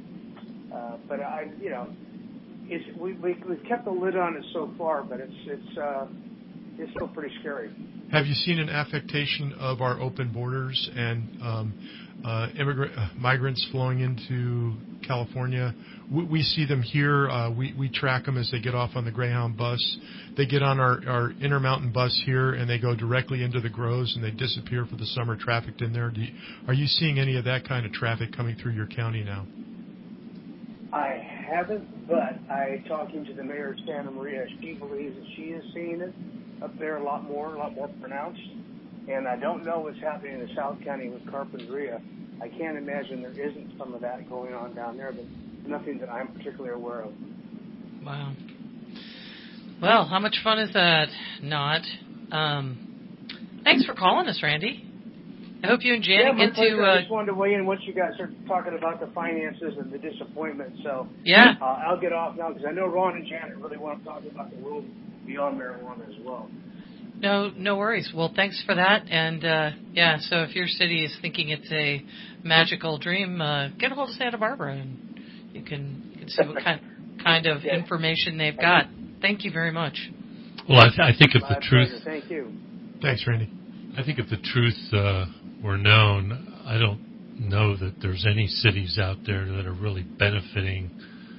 we've kept the lid on it so far, but it's still pretty scary. Have you seen an affectation of our open borders and migrants flowing into California? We see them here. We track them as they get off on the Greyhound bus. They get on our Intermountain bus here, and they go directly into the groves, and they disappear for the summer, trafficked in there. Are you seeing any of that kind of traffic coming through your county now? I haven't, but talking to the mayor of Santa Maria, she believes that she is seeing it up there a lot more pronounced. And I don't know what's happening in the South County with Carpinteria. I can't imagine there isn't some of that going on down there, but nothing that I'm particularly aware of. Wow. Well, how much fun is that? Not. Thanks for calling us, Randy. I hope you and Janet get to... I just wanted to weigh in once you guys started talking about the finances and the disappointment. So yeah, I'll get off now because I know Ron and Janet really want to talk about the world beyond marijuana as well. No worries. Well, thanks for that. And, so if your city is thinking it's a magical dream, get a hold of Santa Barbara and you can see what kind of information they've got. Thank you very much. Well, I think if the truth... Pleasure. Thank you. Thanks, Randy. I think if the truth were known, I don't know that there's any cities out there that are really benefiting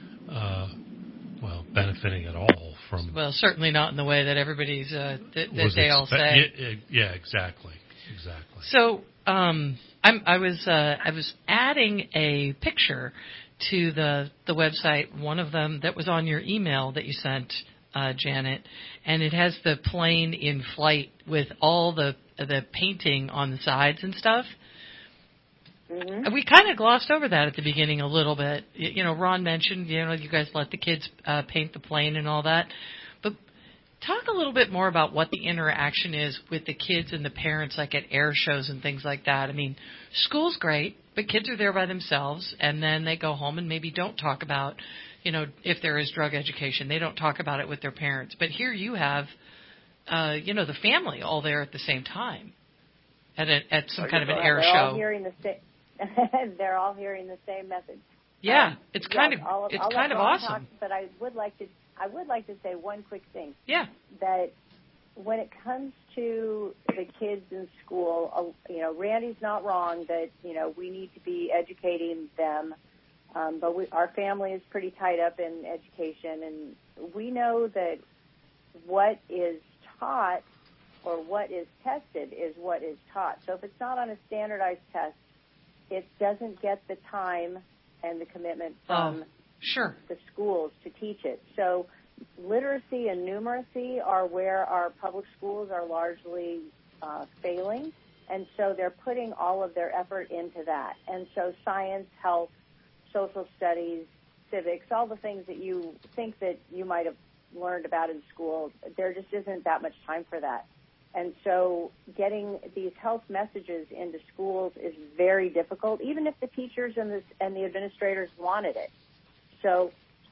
at all from... Well, certainly not in the way that everybody's, that they all say. Yeah, exactly. So, I was adding a picture to the website, one of them that was on your email that you sent, Janet, and it has the plane in flight with all the painting on the sides and stuff. Mm-hmm. We kind of glossed over that at the beginning a little bit. Ron mentioned, you guys let the kids paint the plane and all that. But talk a little bit more about what the interaction is with the kids and the parents, like at air shows and things like that. I mean, school's great, but kids are there by themselves, and then they go home and maybe don't talk about, if there is drug education. They don't talk about it with their parents. But here you have, the family all there at the same time at some kind of an air show. They're all hearing the same message. Yeah, it's kind of awesome. Talk, but I would like to say one quick thing. Yeah. That when it comes to the kids in school, Randy's not wrong that we need to be educating them, but our family is pretty tied up in education, and we know that what is taught or what is tested is what is taught. So if it's not on a standardized test, it doesn't get the time and the commitment from the schools to teach it. So literacy and numeracy are where our public schools are largely failing, and so they're putting all of their effort into that. And so science, health, social studies, civics, all the things that you think that you might have learned about in school, there just isn't that much time for that. And so getting these health messages into schools is very difficult, even if the teachers and the administrators wanted it. So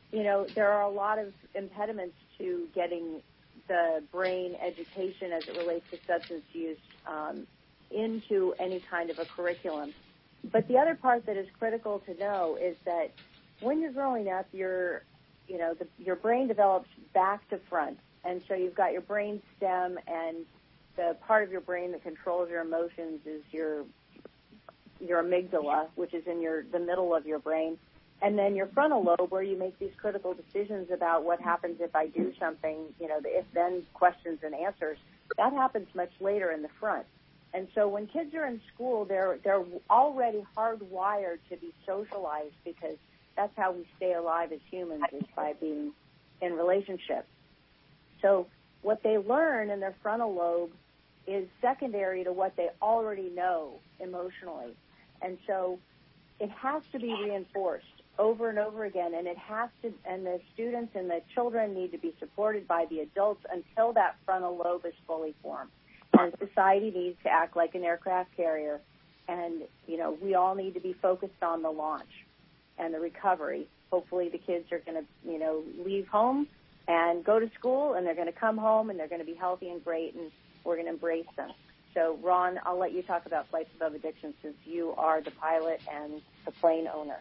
there are a lot of impediments to getting the brain education as it relates to substance use into any kind of a curriculum. But the other part that is critical to know is that when you're growing up, your brain develops back to front. And so you've got your brain stem, and the part of your brain that controls your emotions is your amygdala, which is in the middle of your brain. And then your frontal lobe, where you make these critical decisions about what happens if I do something, the if-then questions and answers, that happens much later in the front. And so when kids are in school, they're already hardwired to be socialized, because that's how we stay alive as humans, is by being in relationships. So what they learn in their frontal lobe is secondary to what they already know emotionally. And so it has to be reinforced over and over again, and and the students and the children need to be supported by the adults until that frontal lobe is fully formed. And society needs to act like an aircraft carrier, and, we all need to be focused on the launch and the recovery. Hopefully the kids are going to, leave home and go to school, and they're going to come home, and they're going to be healthy and great, and we're going to embrace them. So, Ron, I'll let you talk about Flights Above Addiction, since you are the pilot and the plane owner.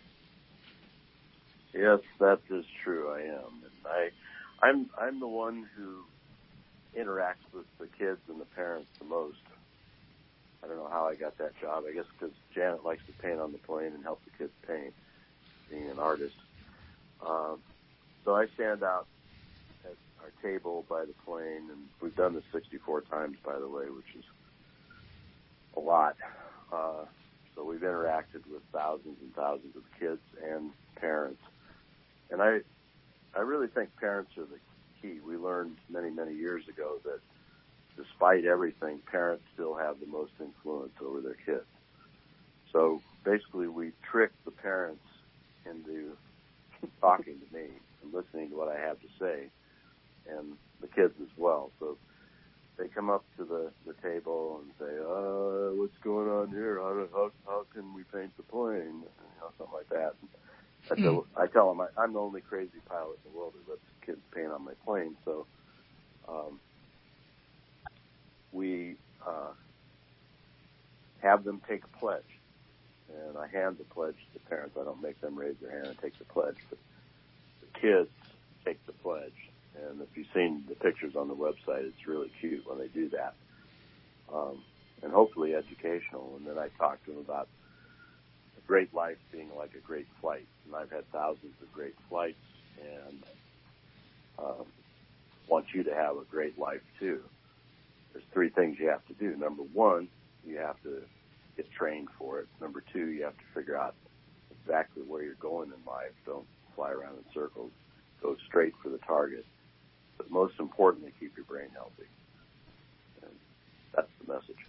Yes, that is true. I am, and I'm the one who interacts with the kids and the parents the most. I don't know how I got that job. I guess because Janet likes to paint on the plane and help the kids paint, being an artist. So I stand out at our table by the plane, and we've done this 64 times, by the way, which is a lot. So we've interacted with thousands and thousands of kids and parents. And I really think parents are the key. We learned many, many years ago that despite everything, parents still have the most influence over their kids. So basically we trick the parents into talking to me and listening to what I have to say, and the kids as well. So they come up to the table and say, what's going on here? How can we paint the plane? Something like that. And I tell them I'm the only crazy pilot in the world who lets kids paint on my plane. So we have them take a pledge. And I hand the pledge to the parents. I don't make them raise their hand and take the pledge. But the kids take the pledge. And if you've seen the pictures on the website, it's really cute when they do that. And hopefully educational. And then I talk to them about a great life being like a great flight. And I've had thousands of great flights, and want you to have a great life too. There's 3 things you have to do. Number 1, you have to get trained for it. Number 2, you have to figure out exactly where you're going in life. Don't fly around in circles. Go straight for the target. But most importantly, keep your brain healthy. And that's the message.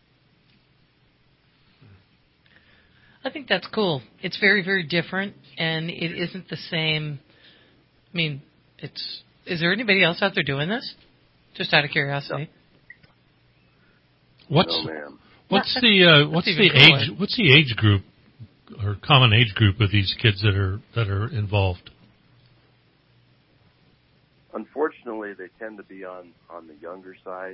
I think that's cool. It's very, very different, and it isn't the same. I mean, is there anybody else out there doing this? Just out of curiosity. No, ma'am. What's the age group or common age group of these kids that are involved? Unfortunately, they tend to be on the younger side.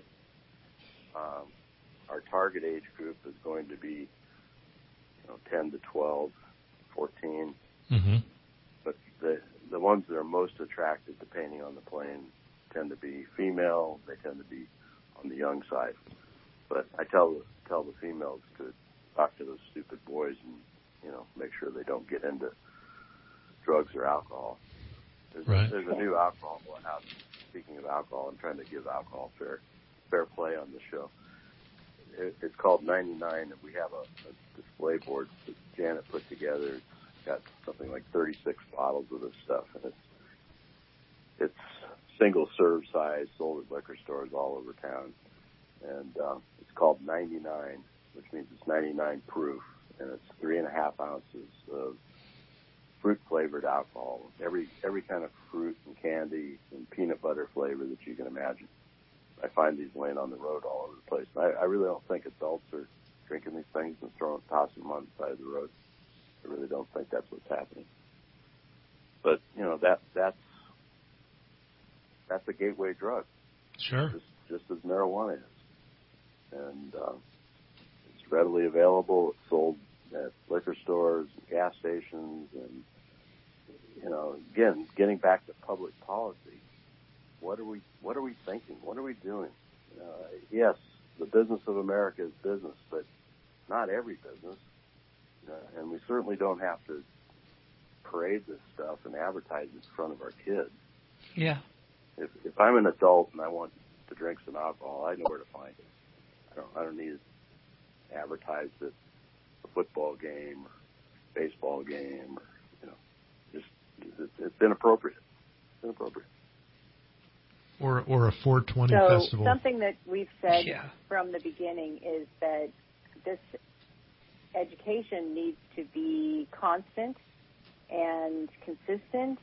Our target age group is going to be 10 to 12, 14. Mm-hmm. But the ones that are most attracted to painting on the plane tend to be female. They tend to be on the young side. But I tell the females to talk to those stupid boys and make sure they don't get into drugs or alcohol. There's a new alcohol out. Speaking of alcohol, I'm trying to give alcohol fair play on the show. It's called 99, and we have a display board that Janet put together. It's got something like 36 bottles of this stuff, and it's single serve size, sold at liquor stores all over town. And it's called 99, which means it's 99 proof, and it's 3.5 ounces of fruit-flavored alcohol, every kind of fruit and candy and peanut butter flavor that you can imagine. I find these laying on the road all over the place. I really don't think adults are drinking these things and tossing them on the side of the road. I really don't think that's what's happening. But, that's that's a gateway drug. Sure. Just as marijuana is. And it's readily available. It's sold at liquor stores, and gas stations, and, you know, again, getting back to public policy, what are we thinking? What are we doing? Yes, the business of America is business, but not every business. And we certainly don't have to parade this stuff and advertise it in front of our kids. Yeah. If I'm an adult and I want to drink some alcohol, I know where to find it. I don't need it advertised at a football game or baseball game, or, you know, just it's inappropriate. It's inappropriate. Or a 420 so festival. Something that we've said from the beginning is that this education needs to be constant and consistent.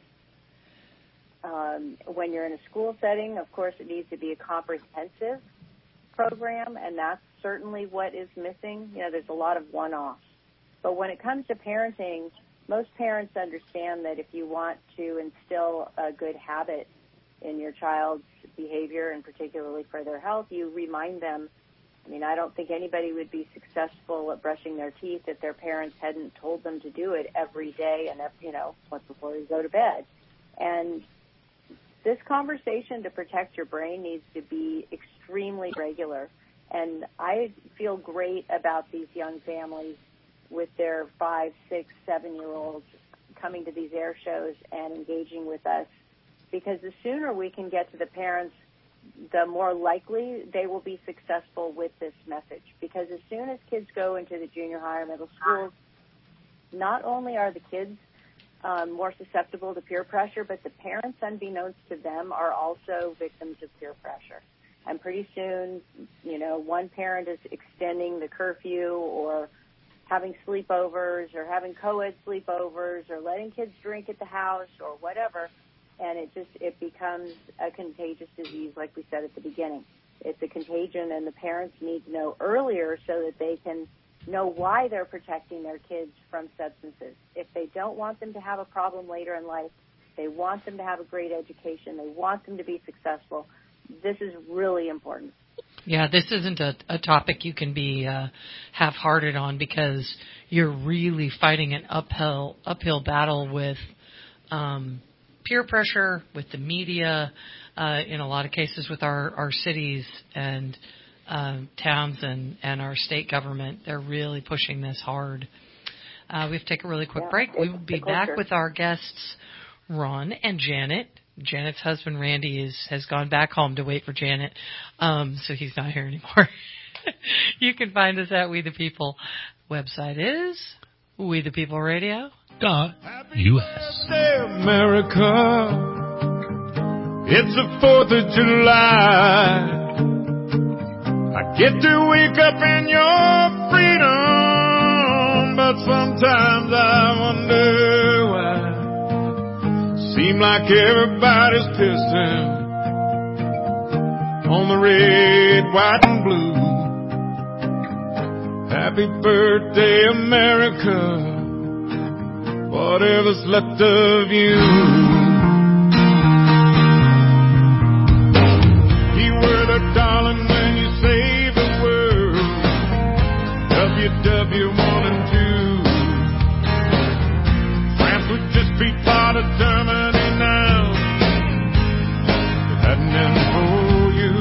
When you're in a school setting, of course, it needs to be a comprehensive program, and that's certainly what is missing. You know, there's a lot of one-offs. But when it comes to parenting, most parents understand that if you want to instill a good habit in your child's behavior, and particularly for their health, you remind them. I mean, I don't think anybody would be successful at brushing their teeth if their parents hadn't told them to do it every day and, you know, once before you go to bed. And this conversation to protect your brain needs to be extremely regular. And I feel great about these young families with their 5, 6, 7-year-olds coming to these air shows and engaging with us, because the sooner we can get to the parents, the more likely they will be successful with this message. Because as soon as kids go into the junior high or middle schools, not only are the kids more susceptible to peer pressure, but the parents, unbeknownst to them, are also victims of peer pressure. And pretty soon, you know, one parent is extending the curfew or having sleepovers or having co-ed sleepovers or letting kids drink at the house or whatever, and it becomes a contagious disease, like we said at the beginning. It's a contagion, and the parents need to know earlier so that they can know why they're protecting their kids from substances. If they don't want them to have a problem later in life, they want them to have a great education, they want them to be successful, this is really important. Yeah, this isn't a topic you can be half-hearted on, because you're really fighting an uphill battle with peer pressure, with the media, in a lot of cases with our cities and towns and our state government. They're really pushing this hard. We have to take a really quick break. We will be back with our guests, Ron and Janet. Janet's husband, Randy, has gone back home to wait for Janet, so he's not here anymore. You can find us at We the People. Website is WeThePeopleRadio.us. America, it's the 4th of July. I get to wake up in your freedom, but sometimes I wonder why. Seem like everybody's pissing on the red, white, and blue. Happy birthday, America, whatever's left of you. Keyword a darling when you save the world. WW1 and 2. France would just be part of Germany now. It hadn't been for you.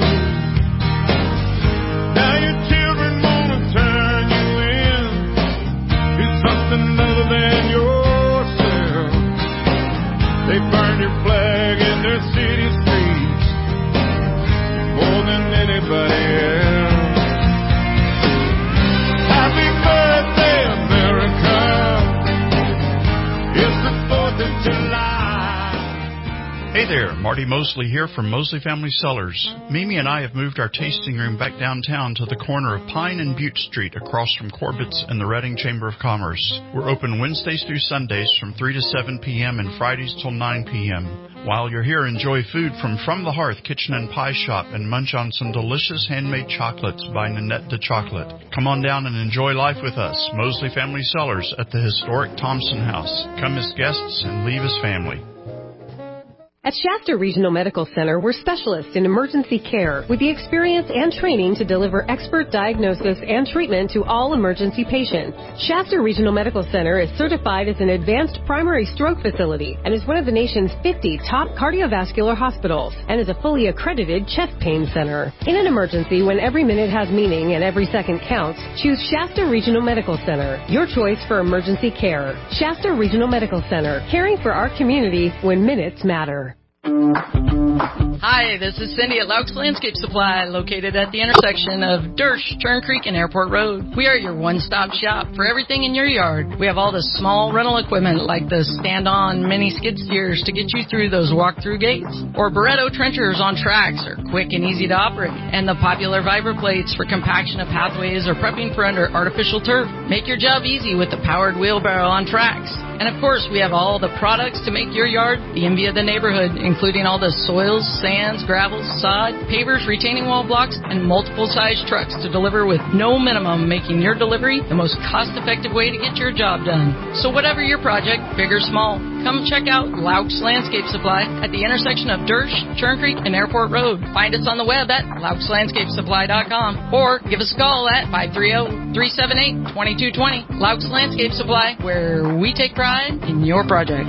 Now your children wanna turn you in to something other than yourself. They burn your flag in their city streets more than anybody else. Happy birthday, America. It's the 4th of July. Hey there, Marty Mosley here from Mosley Family Cellars. Mimi and I have moved our tasting room back downtown to the corner of Pine and Butte Street across from Corbett's and the Reading Chamber of Commerce. We're open Wednesdays through Sundays from 3 to 7 p.m. and Fridays till 9 p.m. While you're here, enjoy food from the Hearth Kitchen and Pie Shop and munch on some delicious handmade chocolates by Nanette de Chocolate. Come on down and enjoy life with us, Mosley Family Cellars at the historic Thompson House. Come as guests and leave as family. At Shasta Regional Medical Center, we're specialists in emergency care with the experience and training to deliver expert diagnosis and treatment to all emergency patients. Shasta Regional Medical Center is certified as an advanced primary stroke facility and is one of the nation's 50 top cardiovascular hospitals and is a fully accredited chest pain center. In an emergency, when every minute has meaning and every second counts, choose Shasta Regional Medical Center, your choice for emergency care. Shasta Regional Medical Center, caring for our community when minutes matter. Hi, this is Cindy at Laux Landscape Supply, located at the intersection of Dersh, Turn Creek, and Airport Road. We are your one-stop shop for everything in your yard. We have all the small rental equipment like the stand-on mini skid steers to get you through those walk-through gates, or Barretto trenchers on tracks are quick and easy to operate, and the popular Vibra plates for compaction of pathways or prepping for under artificial turf. Make your job easy with the powered wheelbarrow on tracks. And of course, we have all the products to make your yard the envy of the neighborhood, including all the soils, sands, gravels, sod, pavers, retaining wall blocks, and multiple size trucks to deliver with no minimum, making your delivery the most cost-effective way to get your job done. So whatever your project, big or small, come check out Laux Landscape Supply at the intersection of Dersh, Turn Creek, and Airport Road. Find us on the web at LauxLandscapeSupply.com or give us a call at 530-378-2220. Laux Landscape Supply, where we take pride in your project.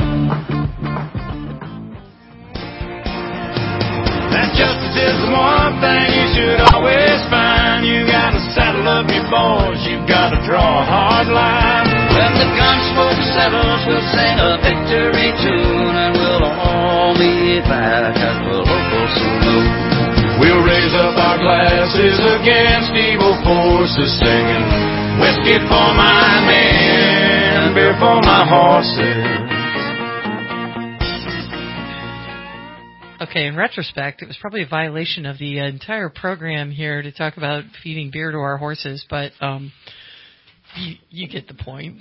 That justice is the one thing you should always find. You gotta saddle up your boys, you've gotta draw a hard line. When the gunsmoke settles, we'll sing a victory tune, and we'll all meet back at the local saloon. We'll raise up our glasses against evil forces, singing whiskey for my men, beer for my horses. Okay, in retrospect, it was probably a violation of the entire program here to talk about feeding beer to our horses, but you get the point.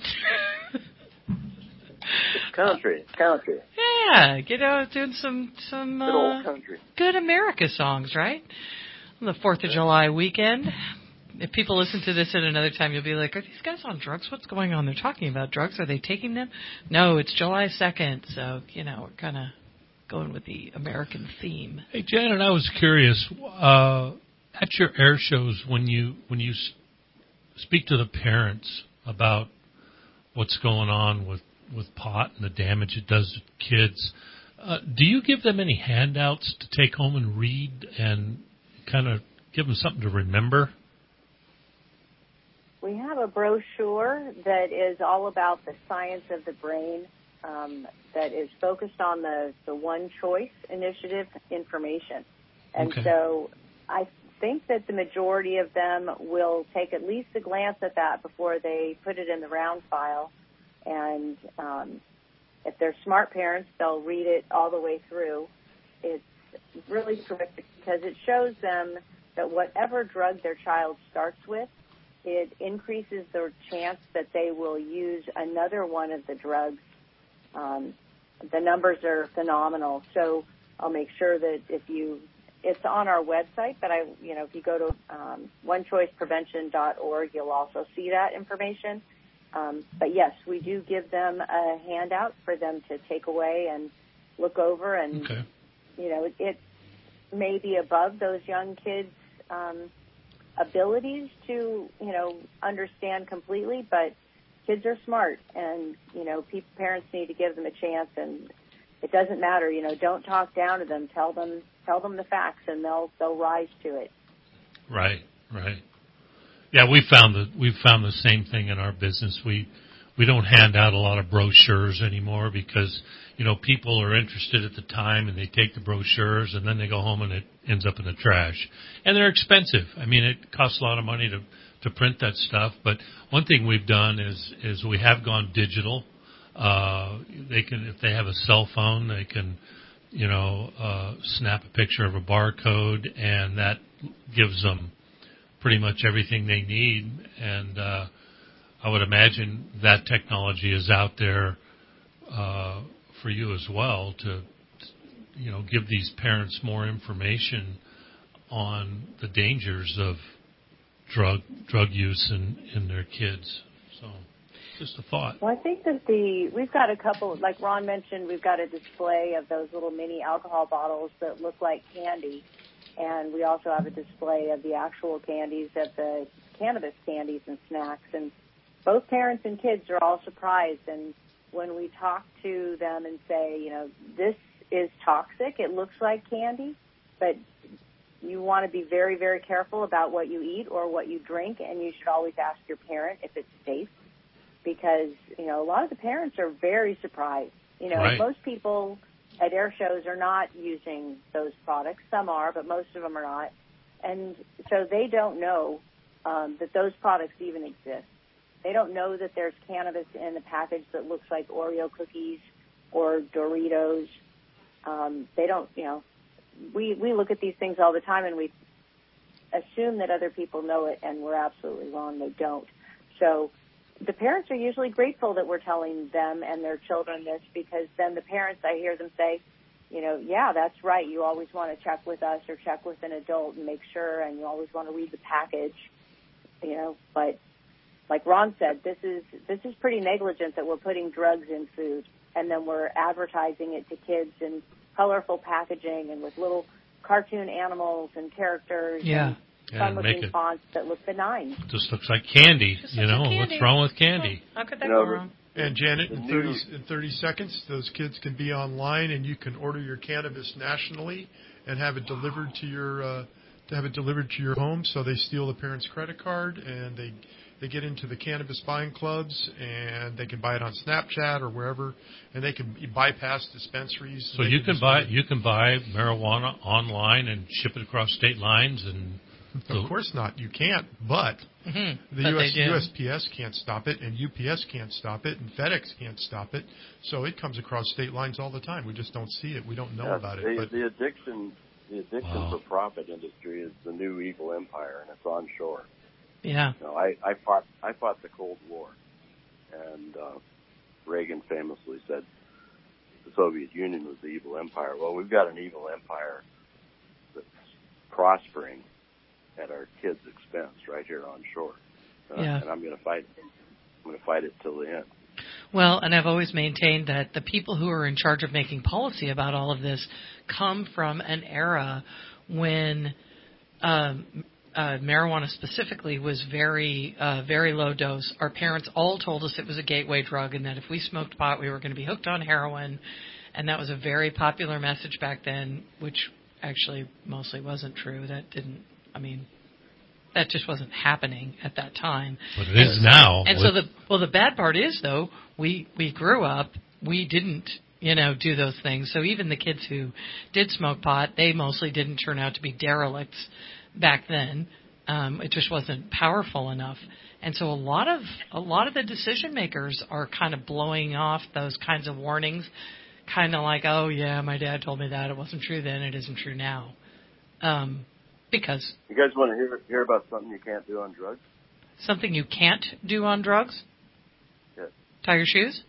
It's country. Yeah, get out doing some good old country. Good America songs, right? On the 4th of July weekend. If people listen to this at another time, you'll be like, are these guys on drugs? What's going on? They're talking about drugs. Are they taking them? No, it's July 2nd, so, we're kind of going with the American theme. Hey, Janet, I was curious, at your air shows, when you speak to the parents about what's going on with pot and the damage it does to kids, do you give them any handouts to take home and read and kind of give them something to remember? We have a brochure that is all about the science of the brain, that is focused on the One Choice Initiative information. And so I think that the majority of them will take at least a glance at that before they put it in the round file. And if they're smart parents, they'll read it all the way through. It's really terrific because it shows them that whatever drug their child starts with, it increases their chance that they will use another one of the drugs. The numbers are phenomenal. So I'll make sure that it's on our website, but if you go to onechoiceprevention.org, you'll also see that information. But yes, we do give them a handout for them to take away and look over, and it may be above those young kids' abilities to understand completely, but kids are smart, and parents need to give them a chance. And it doesn't matter, don't talk down to them. Tell them the facts, and they'll rise to it. Right. Yeah, we've found the same thing in our business. We don't hand out a lot of brochures anymore because people are interested at the time, and they take the brochures and then they go home and it ends up in the trash, and they're expensive. I mean, it costs a lot of money to print that stuff. But one thing we've done is we have gone digital. They can, if they have a cell phone, they can snap a picture of a barcode, and that gives them pretty much everything they need. And I would imagine that technology is out there for you as well to give these parents more information on the dangers of drug use in their kids. So Just a thought. Well, I think that we've got a couple, like Ron mentioned, we've got a display of those little mini alcohol bottles that look like candy. And we also have a display of the actual candies, of the cannabis candies and snacks. And both parents and kids are all surprised. And when we talk to them and say, you know, this is toxic, it looks like candy, but you want to be very, very careful about what you eat or what you drink, and you should always ask your parent if it's safe, because, you know, a lot of the parents are very surprised. You know, Right. Most people at air shows are not using those products. Some are, but most of them are not. And so they don't know that those products even exist. They don't know that there's cannabis in a package that looks like Oreo cookies or Doritos. They don't, you know, we look at these things all the time and we assume that other people know it, and we're absolutely wrong. They don't. So the parents are usually grateful that we're telling them and their children this, because then the parents, I hear them say, you know, yeah, that's right. You always want to check with us or check with an adult and make sure, and you always want to read the package, you know. But like Ron said, this is pretty negligent that we're putting drugs in food, and then we're advertising it to kids in colorful packaging and with little cartoon animals and characters. Yeah. And Yeah, fun-looking make it- fonts that look benign. It just looks like candy. Just You looks know, like what's candy. wrong with candy? How could that You know, go wrong? And Janet, The in new- 30 seconds, those kids can be online, and you can order your cannabis nationally and have it delivered to your home. So they steal the parent's credit card, and they get into the cannabis buying clubs, and they can buy it on Snapchat or wherever, and they can bypass dispensaries. So you can buy marijuana online and ship it across state lines, and Of course not. You can't, but Mhm. the But they do. USPS can't stop it, and UPS can't stop it, and FedEx can't stop it. So it comes across state lines all the time. We just don't see it. We don't know about it. But The addiction for profit industry is the new evil empire, and it's onshore. Yeah. You know, I fought the Cold War, and Reagan famously said the Soviet Union was the evil empire. Well, we've got an evil empire that's prospering at our kids' expense right here on shore. Yeah. And I'm going to fight it. I'm going to fight it till the end. Well, and I've always maintained that the people who are in charge of making policy about all of this come from an era when marijuana specifically was very low dose. Our parents all told us it was a gateway drug, and that if we smoked pot, we were going to be hooked on heroin. And that was a very popular message back then, which actually mostly wasn't true. That just wasn't happening at that time. But it is now. And so the bad part is, though, we grew up, we didn't, do those things. So even the kids who did smoke pot, they mostly didn't turn out to be derelicts back then. It just wasn't powerful enough. And so a lot of the decision makers are kind of blowing off those kinds of warnings, kind of like, oh yeah, my dad told me that, it wasn't true then, it isn't true now. Because you guys want to hear about something you can't do on drugs? Something you can't do on drugs? Yes. Tie your shoes?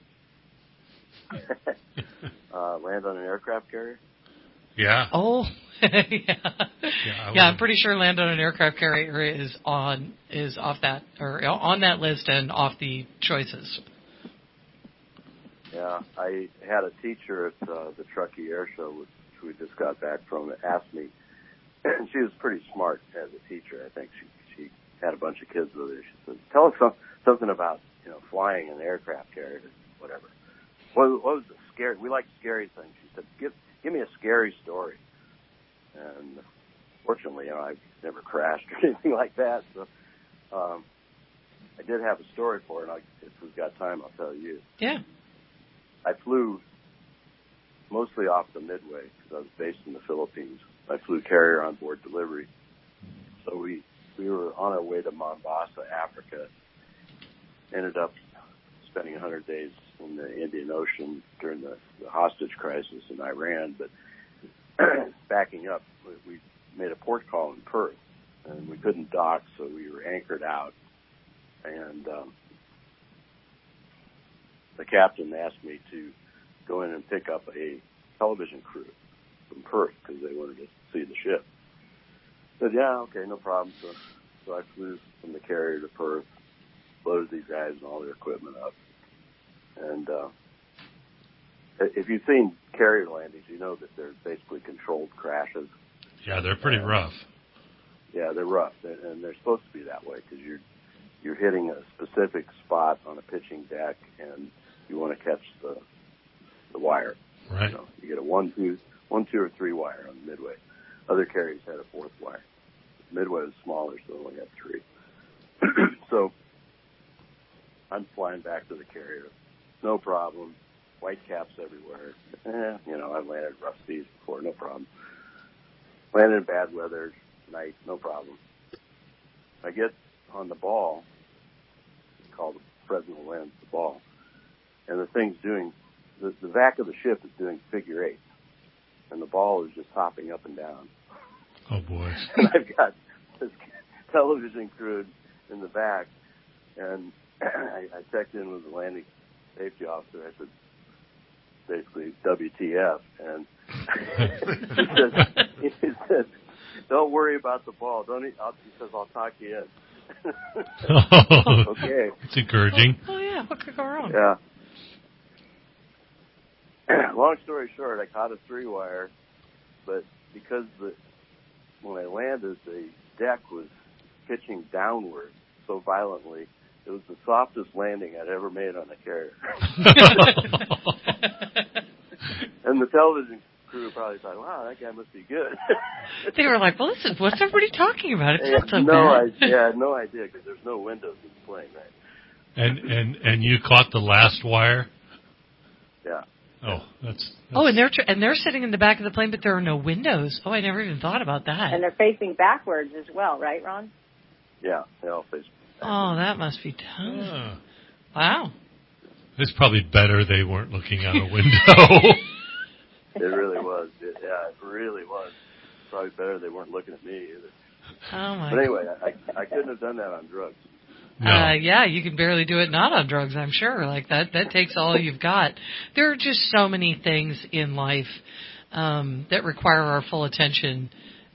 Land on an aircraft carrier? Yeah. Oh, yeah. I'm pretty sure land on an aircraft carrier is on that list and off the choices. Yeah, I had a teacher at the Truckee Air Show, which we just got back from, that asked me, and she was pretty smart as a teacher. I think she had a bunch of kids with her. She said, "Tell us something about flying an aircraft carrier, whatever. What was the scary? We like scary things." She said, "Give me a scary story." And fortunately, I've never crashed or anything like that. So I did have a story for her, and if we've got time, I'll tell you. Yeah. I flew mostly off the Midway because I was based in the Philippines. I flew carrier on board delivery. So we were on our way to Mombasa, Africa. Ended up spending 100 days in the Indian Ocean during the hostage crisis in Iran. But backing up, we made a port call in Perth, and we couldn't dock, so we were anchored out. And the captain asked me to go in and pick up a television crew from Perth because they wanted to see the ship. I said, yeah, okay, no problem. So I flew from the carrier to Perth, loaded these guys and all their equipment up. And if you've seen carrier landings, you know that they're basically controlled crashes. Yeah, they're pretty rough. Yeah, they're rough, and they're supposed to be that way because you're hitting a specific spot on a pitching deck, and you want to catch the wire. Right. You get a 1, 2, or 3 wire on the midway. Other carriers had a 4th wire. Midway was smaller, so they only had 3. So I'm flying back to the carrier. No problem. White caps everywhere. I've landed rough seas before, no problem. Landed in bad weather, night, no problem. I get on the ball, it's called the Fresnel lens, the ball, and the thing's doing, the back of the ship is doing figure 8, and the ball is just hopping up and down. Oh, boy. And I've got this television crew in the back, and I checked in with the landing safety officer. I said, basically, WTF. And he said, don't worry about the ball. He says, I'll talk you in. Okay. It's encouraging. Oh, yeah. What could go wrong? Yeah. Long story short, I caught a 3-wire, but because when I landed, the deck was pitching downward so violently, it was the softest landing I'd ever made on a carrier. And the television crew probably thought, wow, that guy must be good. They were like, well, listen, what's everybody talking about? It's not so bad. I had no idea because there's no windows in the plane, right? And you caught the last wire? Yeah. Oh, that's Oh, and they're sitting in the back of the plane, but there are no windows. Oh, I never even thought about that. And they're facing backwards as well, right, Ron? Yeah, they all face backwards. Oh, that must be tough. Wow. It's probably better they weren't looking out a window. It really was. It really was. Probably better they weren't looking at me either. Oh, my But anyway, I couldn't have done that on drugs. No. Yeah, you can barely do it not on drugs, I'm sure. Like that takes all you've got. There are just so many things in life that require our full attention.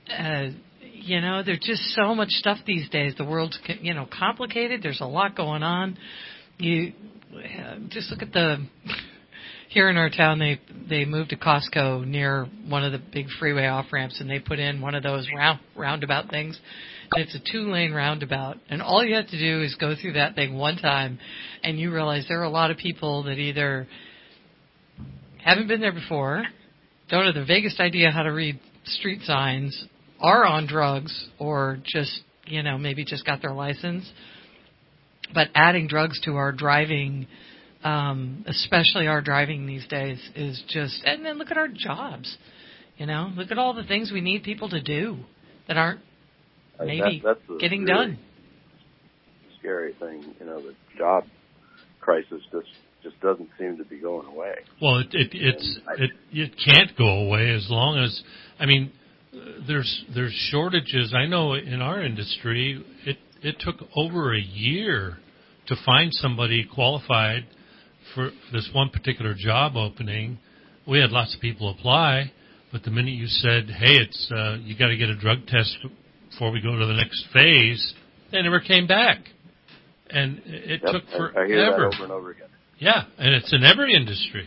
There's just so much stuff these days. The world's, complicated. There's a lot going on. You just look at here in our town, they moved a Costco near one of the big freeway off-ramps, and they put in one of those roundabout things. And it's a 2-lane roundabout, and all you have to do is go through that thing one time, and you realize there are a lot of people that either haven't been there before, don't have the vaguest idea how to read street signs, are on drugs, or just, maybe just got their license. But adding drugs to our driving, especially our driving these days, is just, and then look at our jobs. Look at all the things we need people to do that aren't maybe that's getting really done. Scary thing, the job crisis just doesn't seem to be going away. Well, it can't go away as long as, there's shortages. I know in our industry, it took over a year to find somebody qualified for this one particular job opening. We had lots of people apply, but the minute you said, hey, it's you got to get a drug test before we go to the next phase, they never came back. And it took forever. I hear that over and over again. Yeah, and it's in every industry.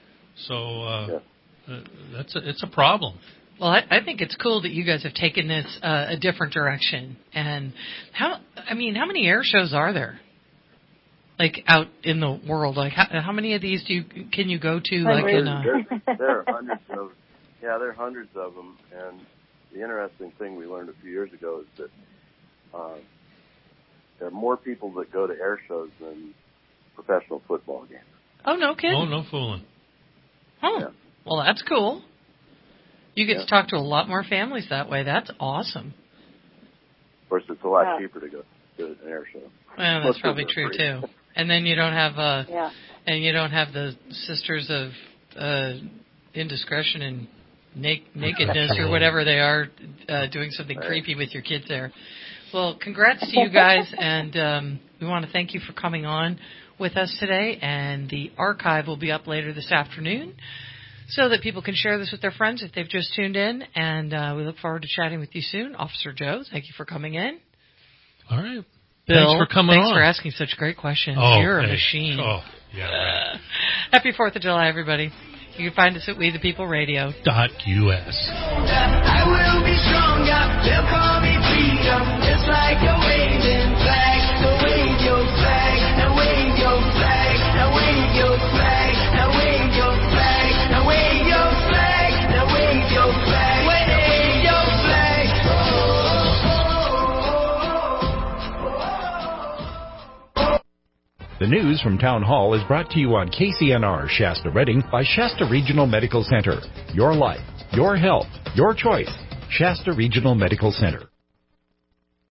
So it's a problem. Well, I think it's cool that you guys have taken this a different direction. And how many air shows are there? Like out in the world, like how many of these can you go to? There are hundreds of, there are hundreds of them. And the interesting thing we learned a few years ago is that there are more people that go to air shows than professional football games. Oh, no kidding. Oh, no fooling. Oh, yeah. Well, that's cool. You get to talk to a lot more families that way. That's awesome. Of course, it's a lot cheaper to go to an air show. Well, that's probably true too. And then you don't have the sisters of indiscretion and nakedness or whatever they are doing something creepy with your kids there. Well, congrats to you guys, and we want to thank you for coming on with us today. And the archive will be up later this afternoon so that people can share this with their friends if they've just tuned in. And we look forward to chatting with you soon. Officer Joe, thank you for coming in. All right. Bill, thanks for coming thanks on. for asking such great questions. Oh, You're a hey. machine. Oh, yeah, right. Happy 4th of July, everybody. You can find us at .us. WeThePeopleRadio. I will be stronger. They'll call me freedom, just like a waving flag. So wave your flag, now wave your flag, now wave your flag, now wave your flag, now wave your flag, now wave your flag, wave your flag. The news from Town Hall is brought to you on KCNR Shasta Redding by Shasta Regional Medical Center. Your life, your health, your choice. Shasta Regional Medical Center.